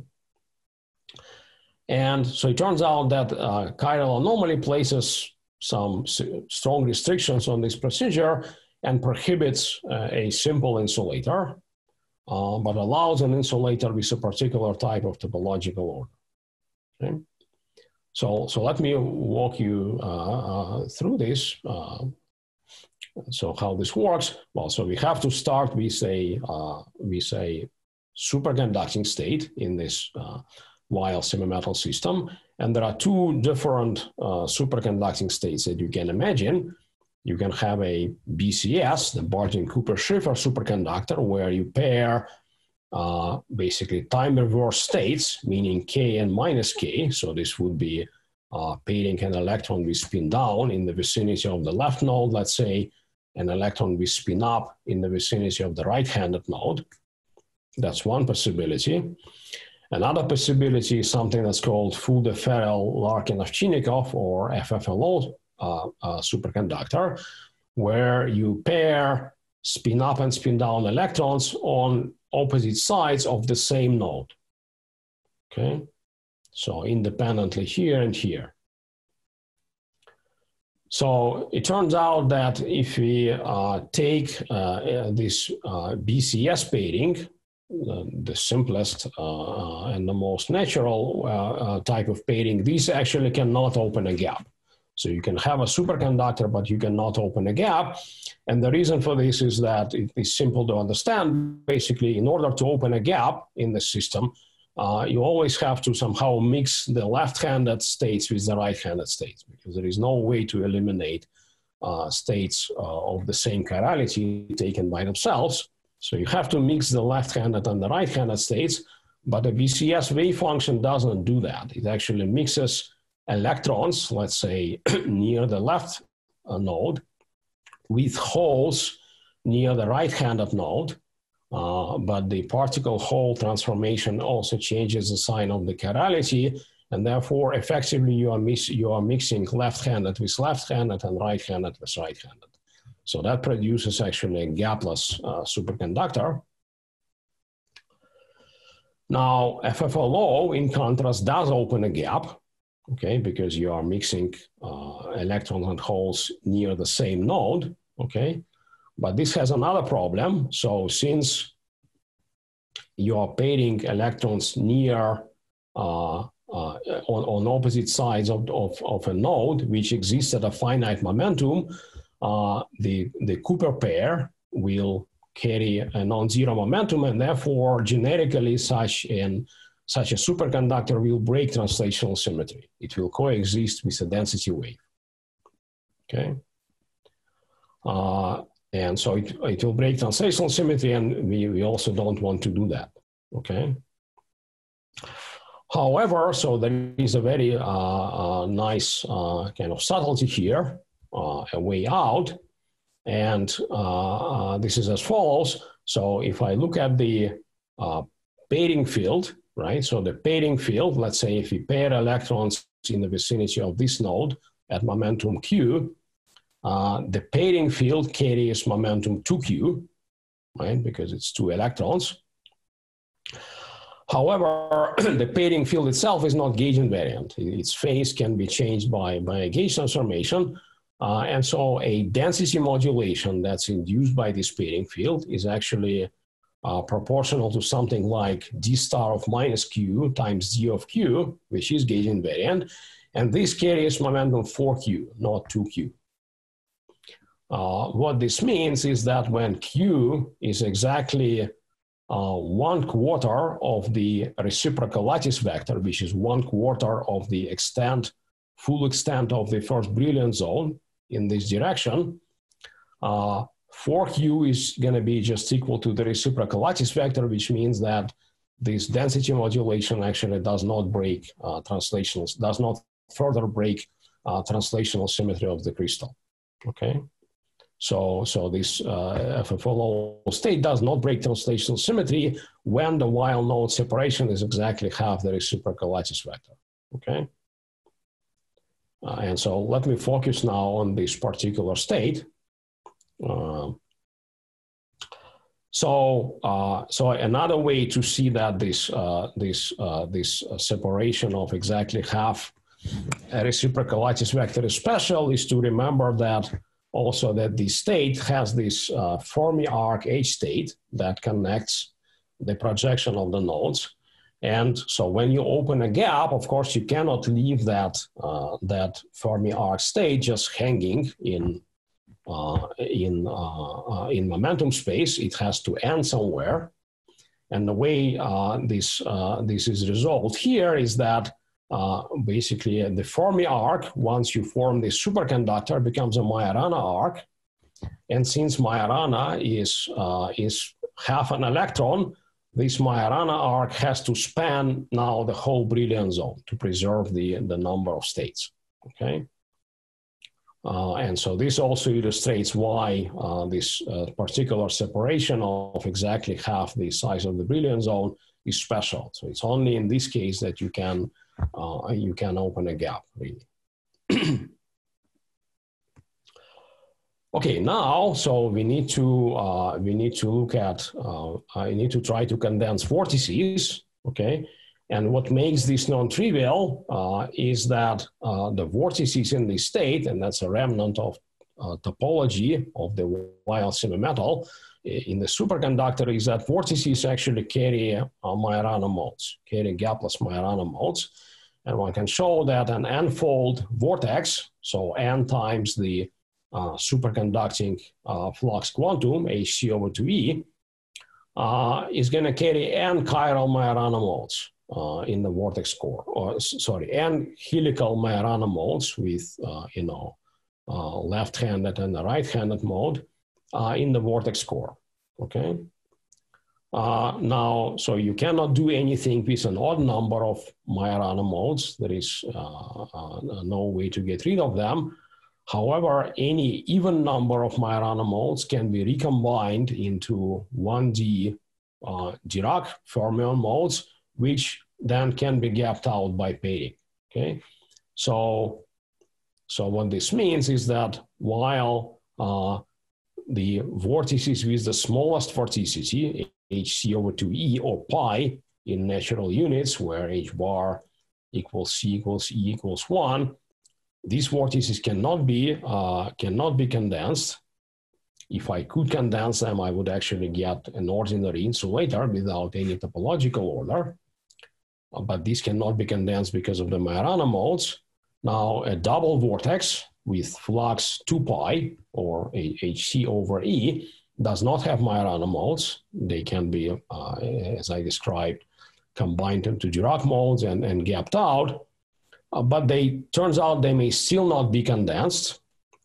And so it turns out that uh, chiral anomaly places some strong restrictions on this procedure and prohibits uh, a simple insulator, uh, but allows an insulator with a particular type of topological order. Okay? So, so let me walk you uh, uh, through this. Uh, so how this works? Well, so we have to start with a, uh, with a superconducting state in this uh, Weyl semimetal system. And there are two different uh, superconducting states that you can imagine. you can have a B C S, the Bardeen-Cooper-Schrieffer superconductor, where you pair uh, basically time reverse states, meaning K and minus K. So this would be uh, pairing an electron with spin down in the vicinity of the left node, let's say, an electron with spin up in the vicinity of the right-handed node. That's one possibility. Another possibility is something that's called Fulde-Ferrell-Larkin-Ovchinnikov, or F F L O uh, uh, superconductor, where you pair spin up and spin down electrons on opposite sides of the same node. Okay, so independently here and here. So it turns out that if we uh, take uh, this uh, B C S pairing, uh, the simplest uh, and the most natural uh, uh, type of pairing, these actually cannot open a gap. So you can have a superconductor, but you cannot open a gap. And the reason for this is that it is simple to understand. Basically, in order to open a gap in the system, uh, you always have to somehow mix the left-handed states with the right-handed states, because there is no way to eliminate uh, states uh, of the same chirality taken by themselves. So you have to mix the left-handed and the right-handed states, but the B C S wave function doesn't do that. It actually mixes electrons, let's say, near the left uh, node with holes near the right-handed node, uh, but the particle-hole transformation also changes the sign of the chirality, and therefore, effectively, you are, mix you are mixing left-handed with left-handed and right-handed with right-handed. So that produces actually a gapless uh, superconductor. Now, F F L O, in contrast, does open a gap, okay, because you are mixing uh, electrons and holes near the same node, okay? But this has another problem. So since you are pairing electrons near, uh, uh, on, on opposite sides of, of, of a node, which exists at a finite momentum, uh, the, the Cooper pair will carry a non-zero momentum, and therefore, generically, such an Such a superconductor will break translational symmetry. It will coexist with a density wave, okay? Uh, and so it, it will break translational symmetry, and we, we also don't want to do that, okay? However, so there is a very uh, uh, nice uh, kind of subtlety here, uh, a way out, and uh, uh, this is as follows. So if I look at the uh, pairing field, right? So the pairing field, let's say if we pair electrons in the vicinity of this node at momentum q, uh, the pairing field carries momentum two q, right? Because it's two electrons. However, the pairing field itself is not gauge invariant. Its phase can be changed by, by a gauge transformation. Uh, and so a density modulation that's induced by this pairing field is actually Uh, proportional to something like d star of minus q times d of q, which is gauge invariant, and this carries momentum four q, not two q. Uh, what this means is that when q is exactly uh, one quarter of the reciprocal lattice vector, which is one quarter of the extent, full extent of the first Brillouin zone in this direction, uh, four q is going to be just equal to the reciprocal lattice vector, which means that this density modulation actually does not break uh, translational, does not further break uh, translational symmetry of the crystal, okay? So, so this uh, F F L O state does not break translational symmetry when the wild node separation is exactly half the reciprocal lattice vector, okay? Uh, and so let me focus now on this particular state. Uh, so, uh, so another way to see that this uh, this uh, this uh, separation of exactly half a reciprocal lattice vector is special is to remember that also that the state has this uh, Fermi arc H state that connects the projection of the nodes. And so when you open a gap, of course, you cannot leave that uh, that Fermi arc state just hanging in. Uh, in, uh, uh, in momentum space. It has to end somewhere. And the way uh, this, uh, this is resolved here is that uh, basically the Fermi arc, once you form the superconductor, becomes a Majorana arc. And since Majorana is, uh, is half an electron, this Majorana arc has to span now the whole Brillouin zone to preserve the, the number of states, okay? Uh, and so this also illustrates why uh, this uh, particular separation of exactly half the size of the Brillouin zone is special. So it's only in this case that you can, uh, you can open a gap, really. Okay, now, so we need to, uh, we need to look at, uh, I need to try to condense vortices, okay? And what makes this non-trivial uh, is that uh, the vortices in this state, and that's a remnant of uh, topology of the Weyl semi-metal in the superconductor, is that vortices actually carry uh, Majorana modes, carry gapless Majorana modes. And one can show that an n-fold vortex, so n times the uh, superconducting uh, flux quantum, H C over two E, uh, is going to carry n chiral Majorana modes. Uh, in the vortex core, or sorry, and helical Majorana modes with, uh, you know, uh, left-handed and the right-handed mode uh, in the vortex core, okay? Uh, now, so you cannot do anything with an odd number of Majorana modes. There is uh, uh, no way to get rid of them. However, any even number of Majorana modes can be recombined into one D uh, Dirac fermion modes, which then can be gapped out by pairing, okay? So, so what this means is that while uh, the vortices with the smallest vorticity, H C over two E or pi in natural units, where H bar equals C equals E equals one, these vortices cannot be, uh, cannot be condensed. If I could condense them, I would actually get an ordinary insulator without any topological order. But these cannot be condensed because of the Majorana modes. Now, a double vortex with flux two pi or H C over E does not have Majorana modes. They can be, uh, as I described, combined into Dirac modes and, and gapped out. Uh, but they turns out they may still not be condensed.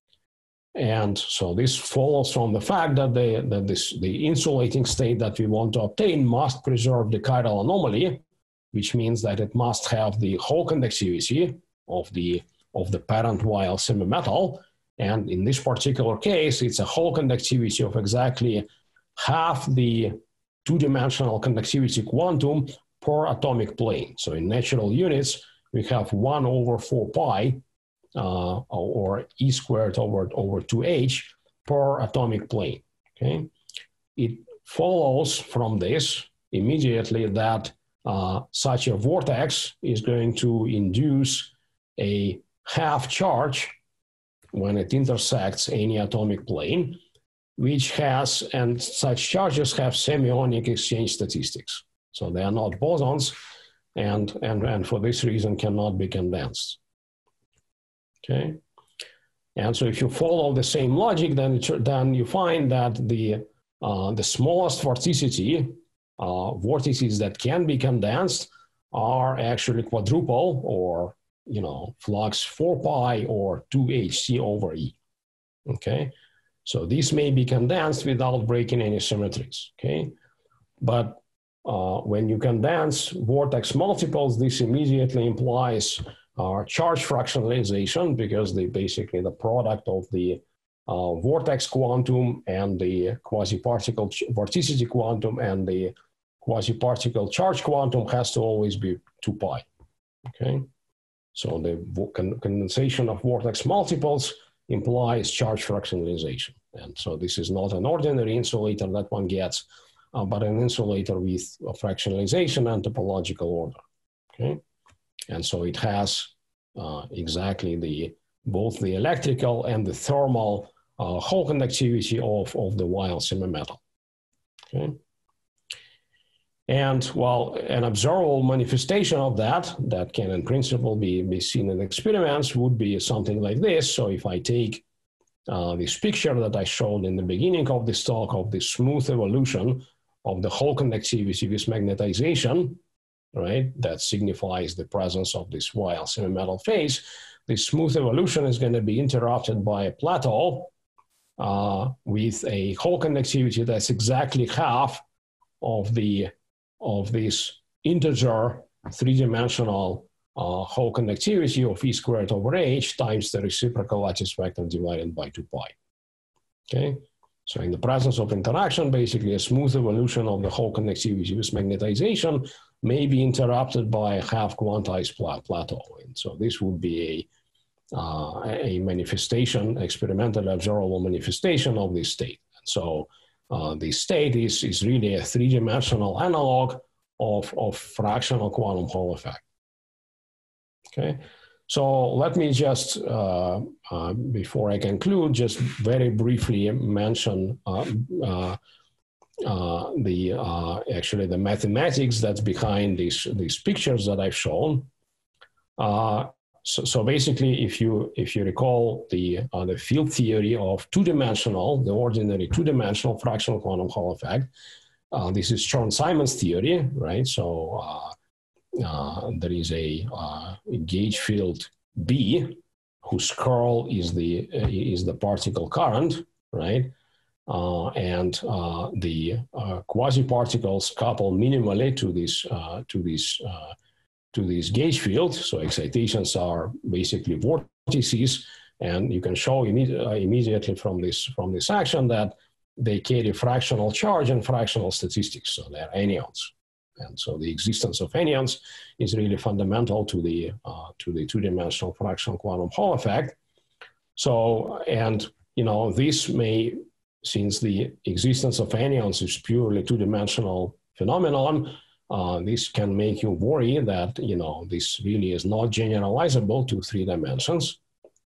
And so this follows from the fact that, they, that this, the insulating state that we want to obtain must preserve the chiral anomaly, which means that it must have the Hall conductivity of the, of the parent Weyl semi-metal. And in this particular case, it's a Hall conductivity of exactly half the two-dimensional conductivity quantum per atomic plane. So in natural units, we have one over four pi, uh, or E squared over, over two H per atomic plane, okay? It follows from this immediately that Uh, such a vortex is going to induce a half charge when it intersects any atomic plane, which has, and such charges have semionic exchange statistics. So they are not bosons, and, and, and for this reason cannot be condensed, okay? And so if you follow the same logic, then, then you find that the, uh, the smallest vorticity Uh, vortices that can be condensed are actually quadruple, or, you know, flux four pi or two H C over E, okay? So these may be condensed without breaking any symmetries, okay? But uh, when you condense vortex multiples, this immediately implies uh, charge fractionalization, because they basically the product of the uh, vortex quantum and the quasi-particle vorticity quantum and the quasi-particle charge quantum has to always be two pi, okay? So the condensation of vortex multiples implies charge fractionalization. And so this is not an ordinary insulator that one gets, uh, but an insulator with a fractionalization and topological order, okay? And so it has uh, exactly the, both the electrical and the thermal uh, Hall conductivity of, of the Weyl semi-metal, okay? And well, an observable manifestation of that, that can in principle be, be seen in experiments, would be something like this. So if I take uh, this picture that I showed in the beginning of this talk of the smooth evolution of the Hall conductivity with magnetization, right, that signifies the presence of this Weil semi-metal phase, the smooth evolution is going to be interrupted by a plateau uh, with a Hall conductivity that's exactly half of the of this integer three-dimensional uh, Hall conductivity of E squared over H times the reciprocal lattice vector divided by two pi. Okay, so in the presence of interaction, basically a smooth evolution of the Hall conductivity with magnetization may be interrupted by a half quantized pla plateau. And so this would be a, uh, a manifestation, experimentally observable manifestation of this state. So uh, this state is, is really a three-dimensional analog of, of fractional quantum Hall effect. Okay, so let me just, uh, uh, before I conclude, just very briefly mention uh, uh, uh, the uh, actually the mathematics that's behind these these pictures that I've shown. Uh, so, so basically, if you if you recall the uh, the field theory of two-dimensional, the ordinary two-dimensional fractional quantum Hall effect, uh, this is Chern-Simons theory, right? So uh, uh, there is a, uh, a gauge field B, whose curl is the uh, is the particle current, right? Uh, and uh, the uh, quasi-particles couple minimally to this uh, to this uh, to this gauge field. So excitations are basically vortices, and you can show imme uh, immediately from this from this action that they carry fractional charge and fractional statistics. So they're anyons, and so the existence of anyons is really fundamental to the uh, to the two-dimensional fractional quantum Hall effect. So, and you know, this may, since the existence of anyons is purely two-dimensional phenomenon, uh, this can make you worry that, you know, this really is not generalizable to three dimensions.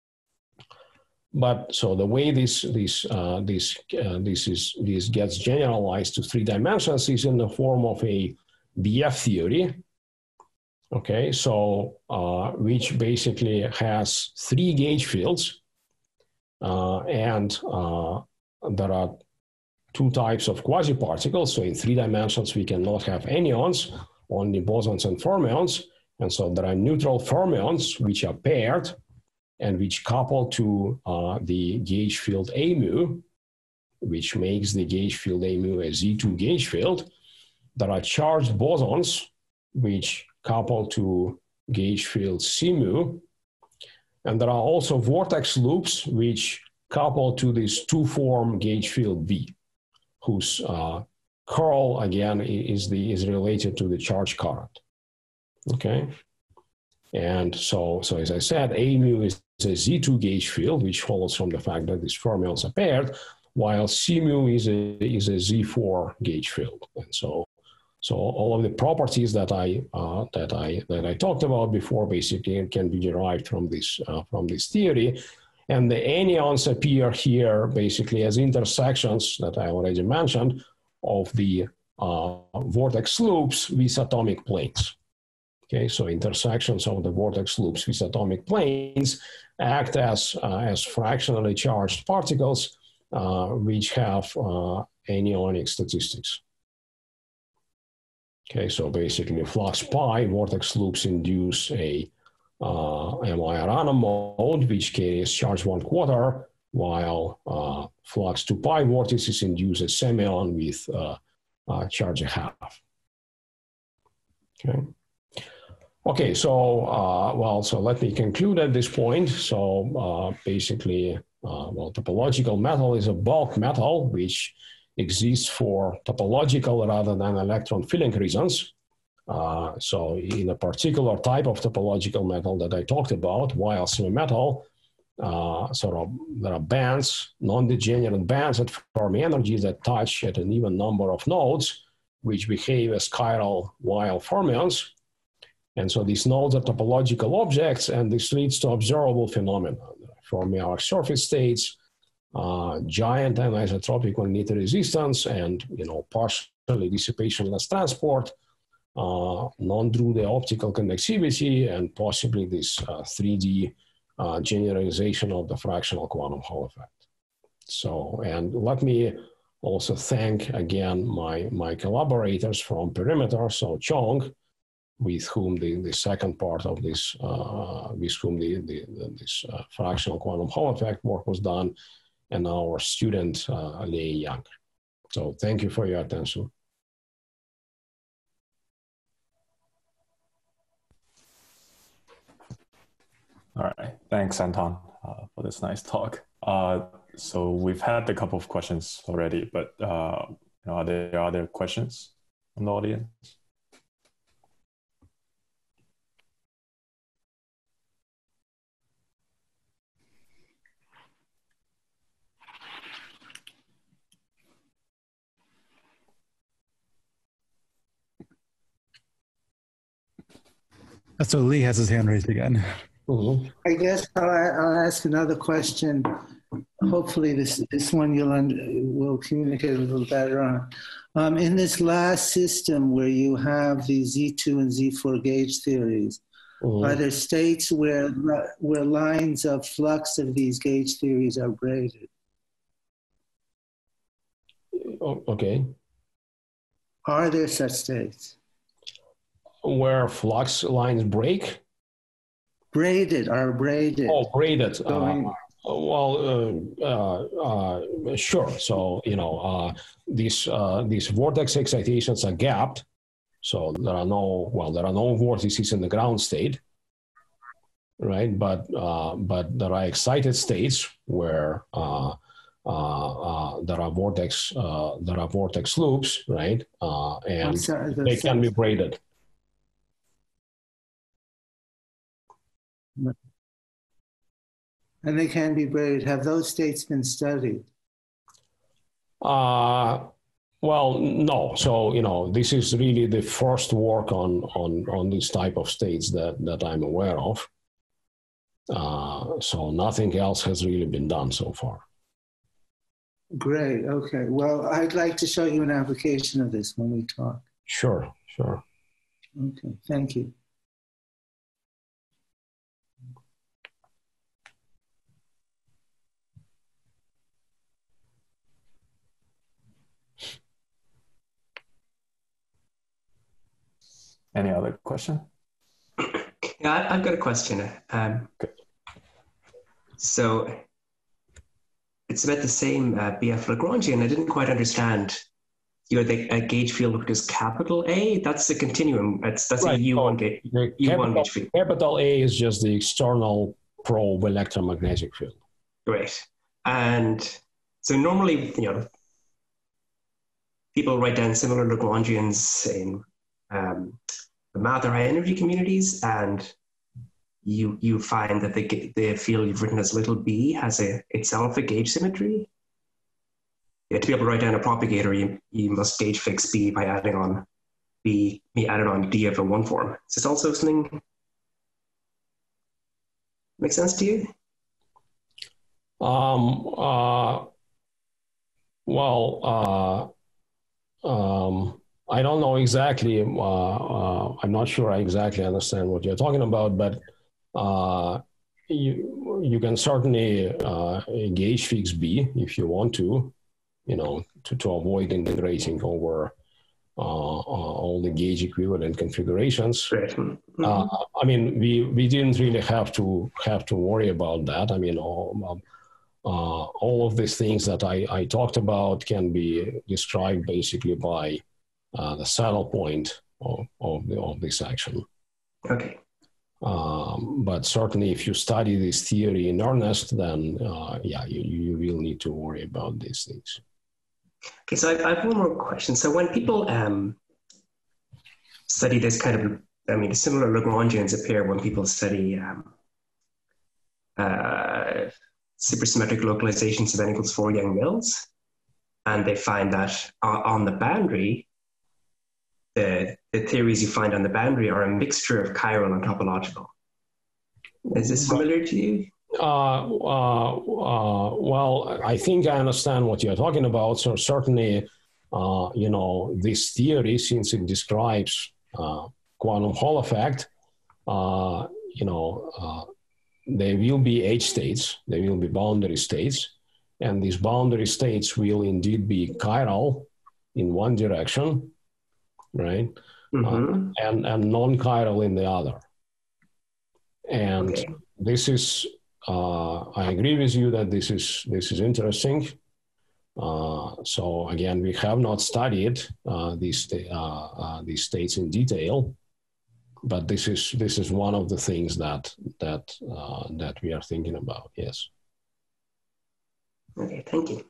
But so the way this this uh, this uh, this is this gets generalized to three dimensions is in the form of a B F theory. Okay, so uh, which basically has three gauge fields, uh, and uh, there are two types of quasi-particles. So in three dimensions, we cannot have anyons, only bosons and fermions. And so there are neutral fermions, which are paired and which couple to uh, the gauge field A mu, which makes the gauge field A mu a Z two gauge field. There are charged bosons, which couple to gauge field C mu. And there are also vortex loops, which coupled to this two-form gauge field B, whose uh, curl, again, is, the, is related to the charge current, okay? And so, so as I said, A mu is a Z two gauge field, which follows from the fact that these fermions are paired, while C mu is a, is a Z four gauge field. And so, so all of the properties that I, uh, that I, that I talked about before basically can be derived from this, uh, from this theory. And the anyons appear here basically as intersections that I already mentioned of the uh, vortex loops with atomic planes. Okay, so intersections of the vortex loops with atomic planes act as, uh, as fractionally charged particles uh, which have uh, anyonic statistics. Okay, so basically flux pi vortex loops induce a Uh, M I Arana mode, which carries charge one quarter, while uh, flux two pi vortices induce a semyon with uh, uh, charge a half. Okay. Okay, so, uh, well, so let me conclude at this point. So uh, basically, uh, well, topological metal is a bulk metal, which exists for topological rather than electron filling reasons. Uh, so in a particular type of topological metal that I talked about, Weil semi-metal, uh, sort of there are bands, non-degenerate bands at Fermi energies that touch at an even number of nodes, which behave as chiral Weil fermions. And so these nodes are topological objects, and this leads to observable phenomena. Fermi arc surface states, uh, giant anisotropic magnetic resistance, and, you know, partially dissipationless transport, Uh, non-Drude optical conductivity, and possibly this uh, three D uh, generalization of the fractional quantum Hall effect. So, and let me also thank again my, my collaborators from Perimeter, so Chong, with whom the, the second part of this, uh, with whom the, the, the this uh, fractional quantum Hall effect work was done, and our student, uh, Lei Yang. So thank you for your attention. All right, thanks, Anton, uh, for this nice talk. Uh, so we've had a couple of questions already, but uh, you know, are there other questions from the audience? So Lee has his hand raised again. Mm-hmm. I guess I'll, I'll ask another question. Hopefully this, this one you'll under, will communicate a little better on. Um, in this last system where you have the Z two and Z four gauge theories, mm-hmm. are there states where, where lines of flux of these gauge theories are braided? Oh, okay. Are there such states? Where flux lines break? Braided, are braided. Oh, braided. Going, uh, well, uh, uh, uh, sure. So, you know, uh, these, uh, these vortex excitations are gapped. So there are no, well, there are no vortices in the ground state, right? But, uh, but there are excited states where uh, uh, uh, there are vortex, uh, there are vortex loops, right? Uh, and sorry, they can sense. be braided. And they can be braided. Have those states been studied? Uh, well, no. So, you know, this is really the first work on, on, on this type of states that, that I'm aware of. Uh, so nothing else has really been done so far. Great. Okay. Well, I'd like to show you an application of this when we talk. Sure, sure. Okay. Thank you. Any other question? Yeah, I've got a question. Um, okay. So it's about the same uh, B F Lagrangian. I didn't quite understand. You had the a gauge field which is capital A. That's the continuum. That's that's right. a U one, oh, gauge, U one gauge field. Capital A is just the external probe electromagnetic field. Great. And so normally, you know, people write down similar Lagrangians in um, the math or high energy communities, and you you find that the the field you've written as little b has a itself a gauge symmetry. Yeah, to be able to write down a propagator, you, you must gauge fix b by adding on b, be added on d of a one form. Is this also something make sense to you? Um. Uh. Well. Uh. Um. I don't know exactly. Uh, uh, I'm not sure I exactly understand what you're talking about, but uh, you you can certainly uh, gauge fix B if you want to, you know, to, to avoid integrating over uh, uh, all the gauge equivalent configurations. Mm-hmm. Uh, I mean, we we didn't really have to have to worry about that. I mean, all, uh, all of these things that I, I talked about can be described basically by Uh, the saddle point of, of, the, of this action. Okay. Um, but certainly if you study this theory in earnest, then uh, yeah, you, you will need to worry about these things. Okay, so I, I have one more question. So when people um, study this kind of, I mean, similar Lagrangians appear when people study um, uh, supersymmetric localizations of n equals four Yang-Mills, and they find that uh, on the boundary, The, the theories you find on the boundary are a mixture of chiral and topological. Is this familiar to you? Uh, uh, uh, well, I think I understand what you're talking about. So certainly, uh, you know, this theory, since it describes uh, quantum Hall effect, uh, you know, uh, there will be H states, there will be boundary states, and these boundary states will indeed be chiral in one direction, right? Mm-hmm. uh, and, and non-chiral in the other. And Okay. this is, uh, I agree with you that this is, this is interesting. Uh, so again, we have not studied uh, these, uh, uh, these states in detail, but this is, this is one of the things that, that, uh, that we are thinking about, yes. Okay, thank you.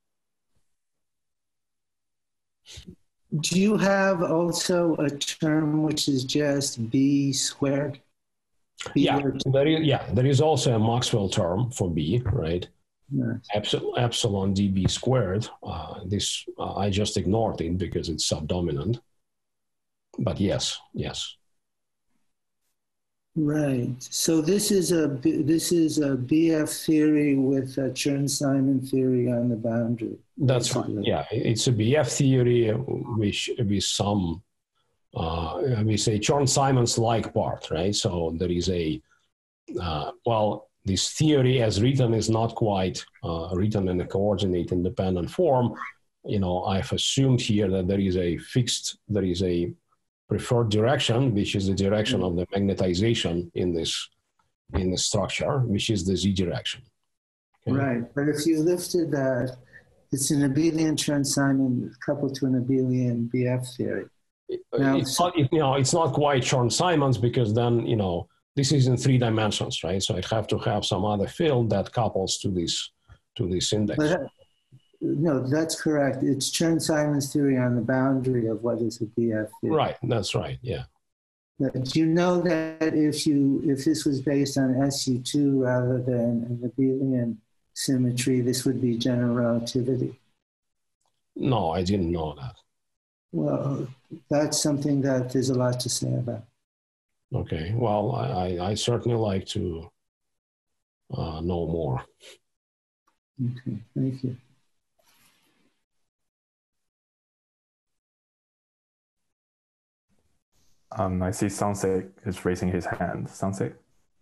Do you have also a term which is just B squared? B Yeah, or- there is, yeah, there is also a Maxwell term for B, right? Yes. Epsilon, epsilon dB squared. Uh, this, uh, I just ignored it because it's subdominant. But yes, yes. Right. So this is a B- this is a B F theory with a Chern-Simon theory on the boundary. That's right. basically. Yeah, it's a B F theory which with some, uh, we say Chern-Simons-like part, right? So there is a, uh, well, this theory as written is not quite uh, written in a coordinate independent form. You know, I've assumed here that there is a fixed, there is a preferred direction, which is the direction of the magnetization in this, in the structure, which is the Z direction. Okay? Right. But if you lifted that, it's an abelian Chern-Simon coupled to an abelian B F theory. Now, It's not, you know, it's not quite Chern-Simons because then, you know, this is in three dimensions, right? So I'd have to have some other field that couples to this, to this index. But, uh, no, that's correct. It's Chern-Simon's theory on the boundary of what is a B F theory. Right, that's right, yeah. But you know that if you if this was based on S U two rather than an abelian symmetry, this would be general relativity. No, I didn't know that. Well, that's something that there's a lot to say about. Okay, well, I, I, I certainly like to uh, know more. Okay, thank you. Um, I see Sansek is raising his hand. Sansek?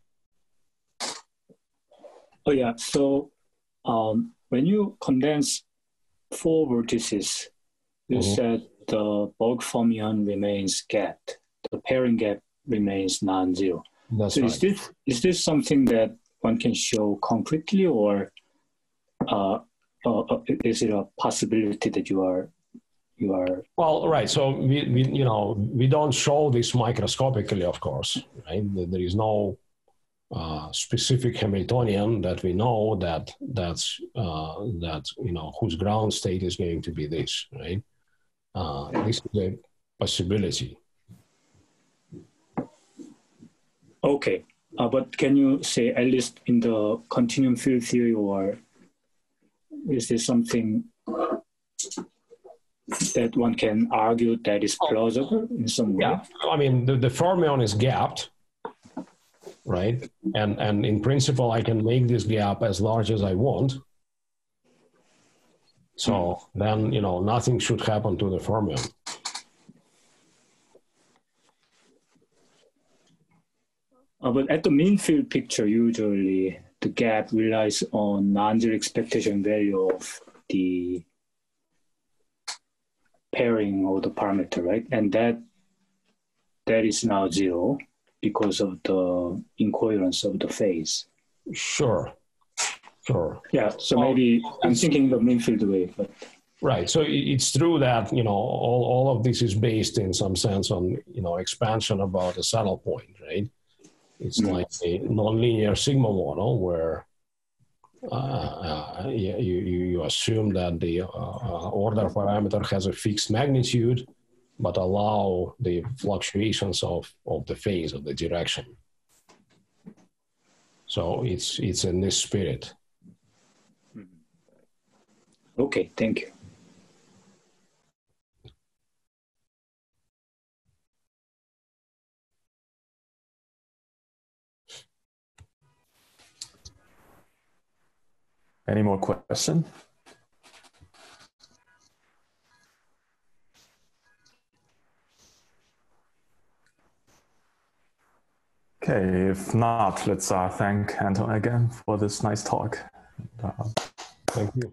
Oh yeah, so um, when you condense four vertices, you Mhm. said the bulk fermion remains gapped, the pairing gap remains non-zero. That's So right. is this is this something that one can show concretely, or uh, uh, is it a possibility that you are you are? Well, right. So we, we, you know, we don't show this microscopically, of course, right? There is no uh, specific Hamiltonian that we know that that's uh, that you know whose ground state is going to be this, right? Uh, this is a possibility. Okay, uh, but can you say at least in the continuum field theory, or is there something that one can argue that is plausible in some way? Yeah, I mean the, the fermion is gapped, right? And and in principle, I can make this gap as large as I want. So then you know nothing should happen to the fermion. Uh, but at the mean field picture, usually the gap relies on non-zero expectation value of the pairing of the parameter, right? And that that is now zero because of the incoherence of the phase. Sure, sure. Yeah, so Well, maybe I'm thinking the mean field way, but Right. So i- it's true that, you know, all, all of this is based in some sense on, you know, expansion about a saddle point, right? It's Mm. like a nonlinear sigma model where uh, uh, you, you, you assume that the uh, uh, order parameter has a fixed magnitude, but allow the fluctuations of, of the phase of the direction. So it's, it's in this spirit. okay, thank you. Any more question? Okay, if not, let's uh, thank Anton again for this nice talk. Uh, Thank you.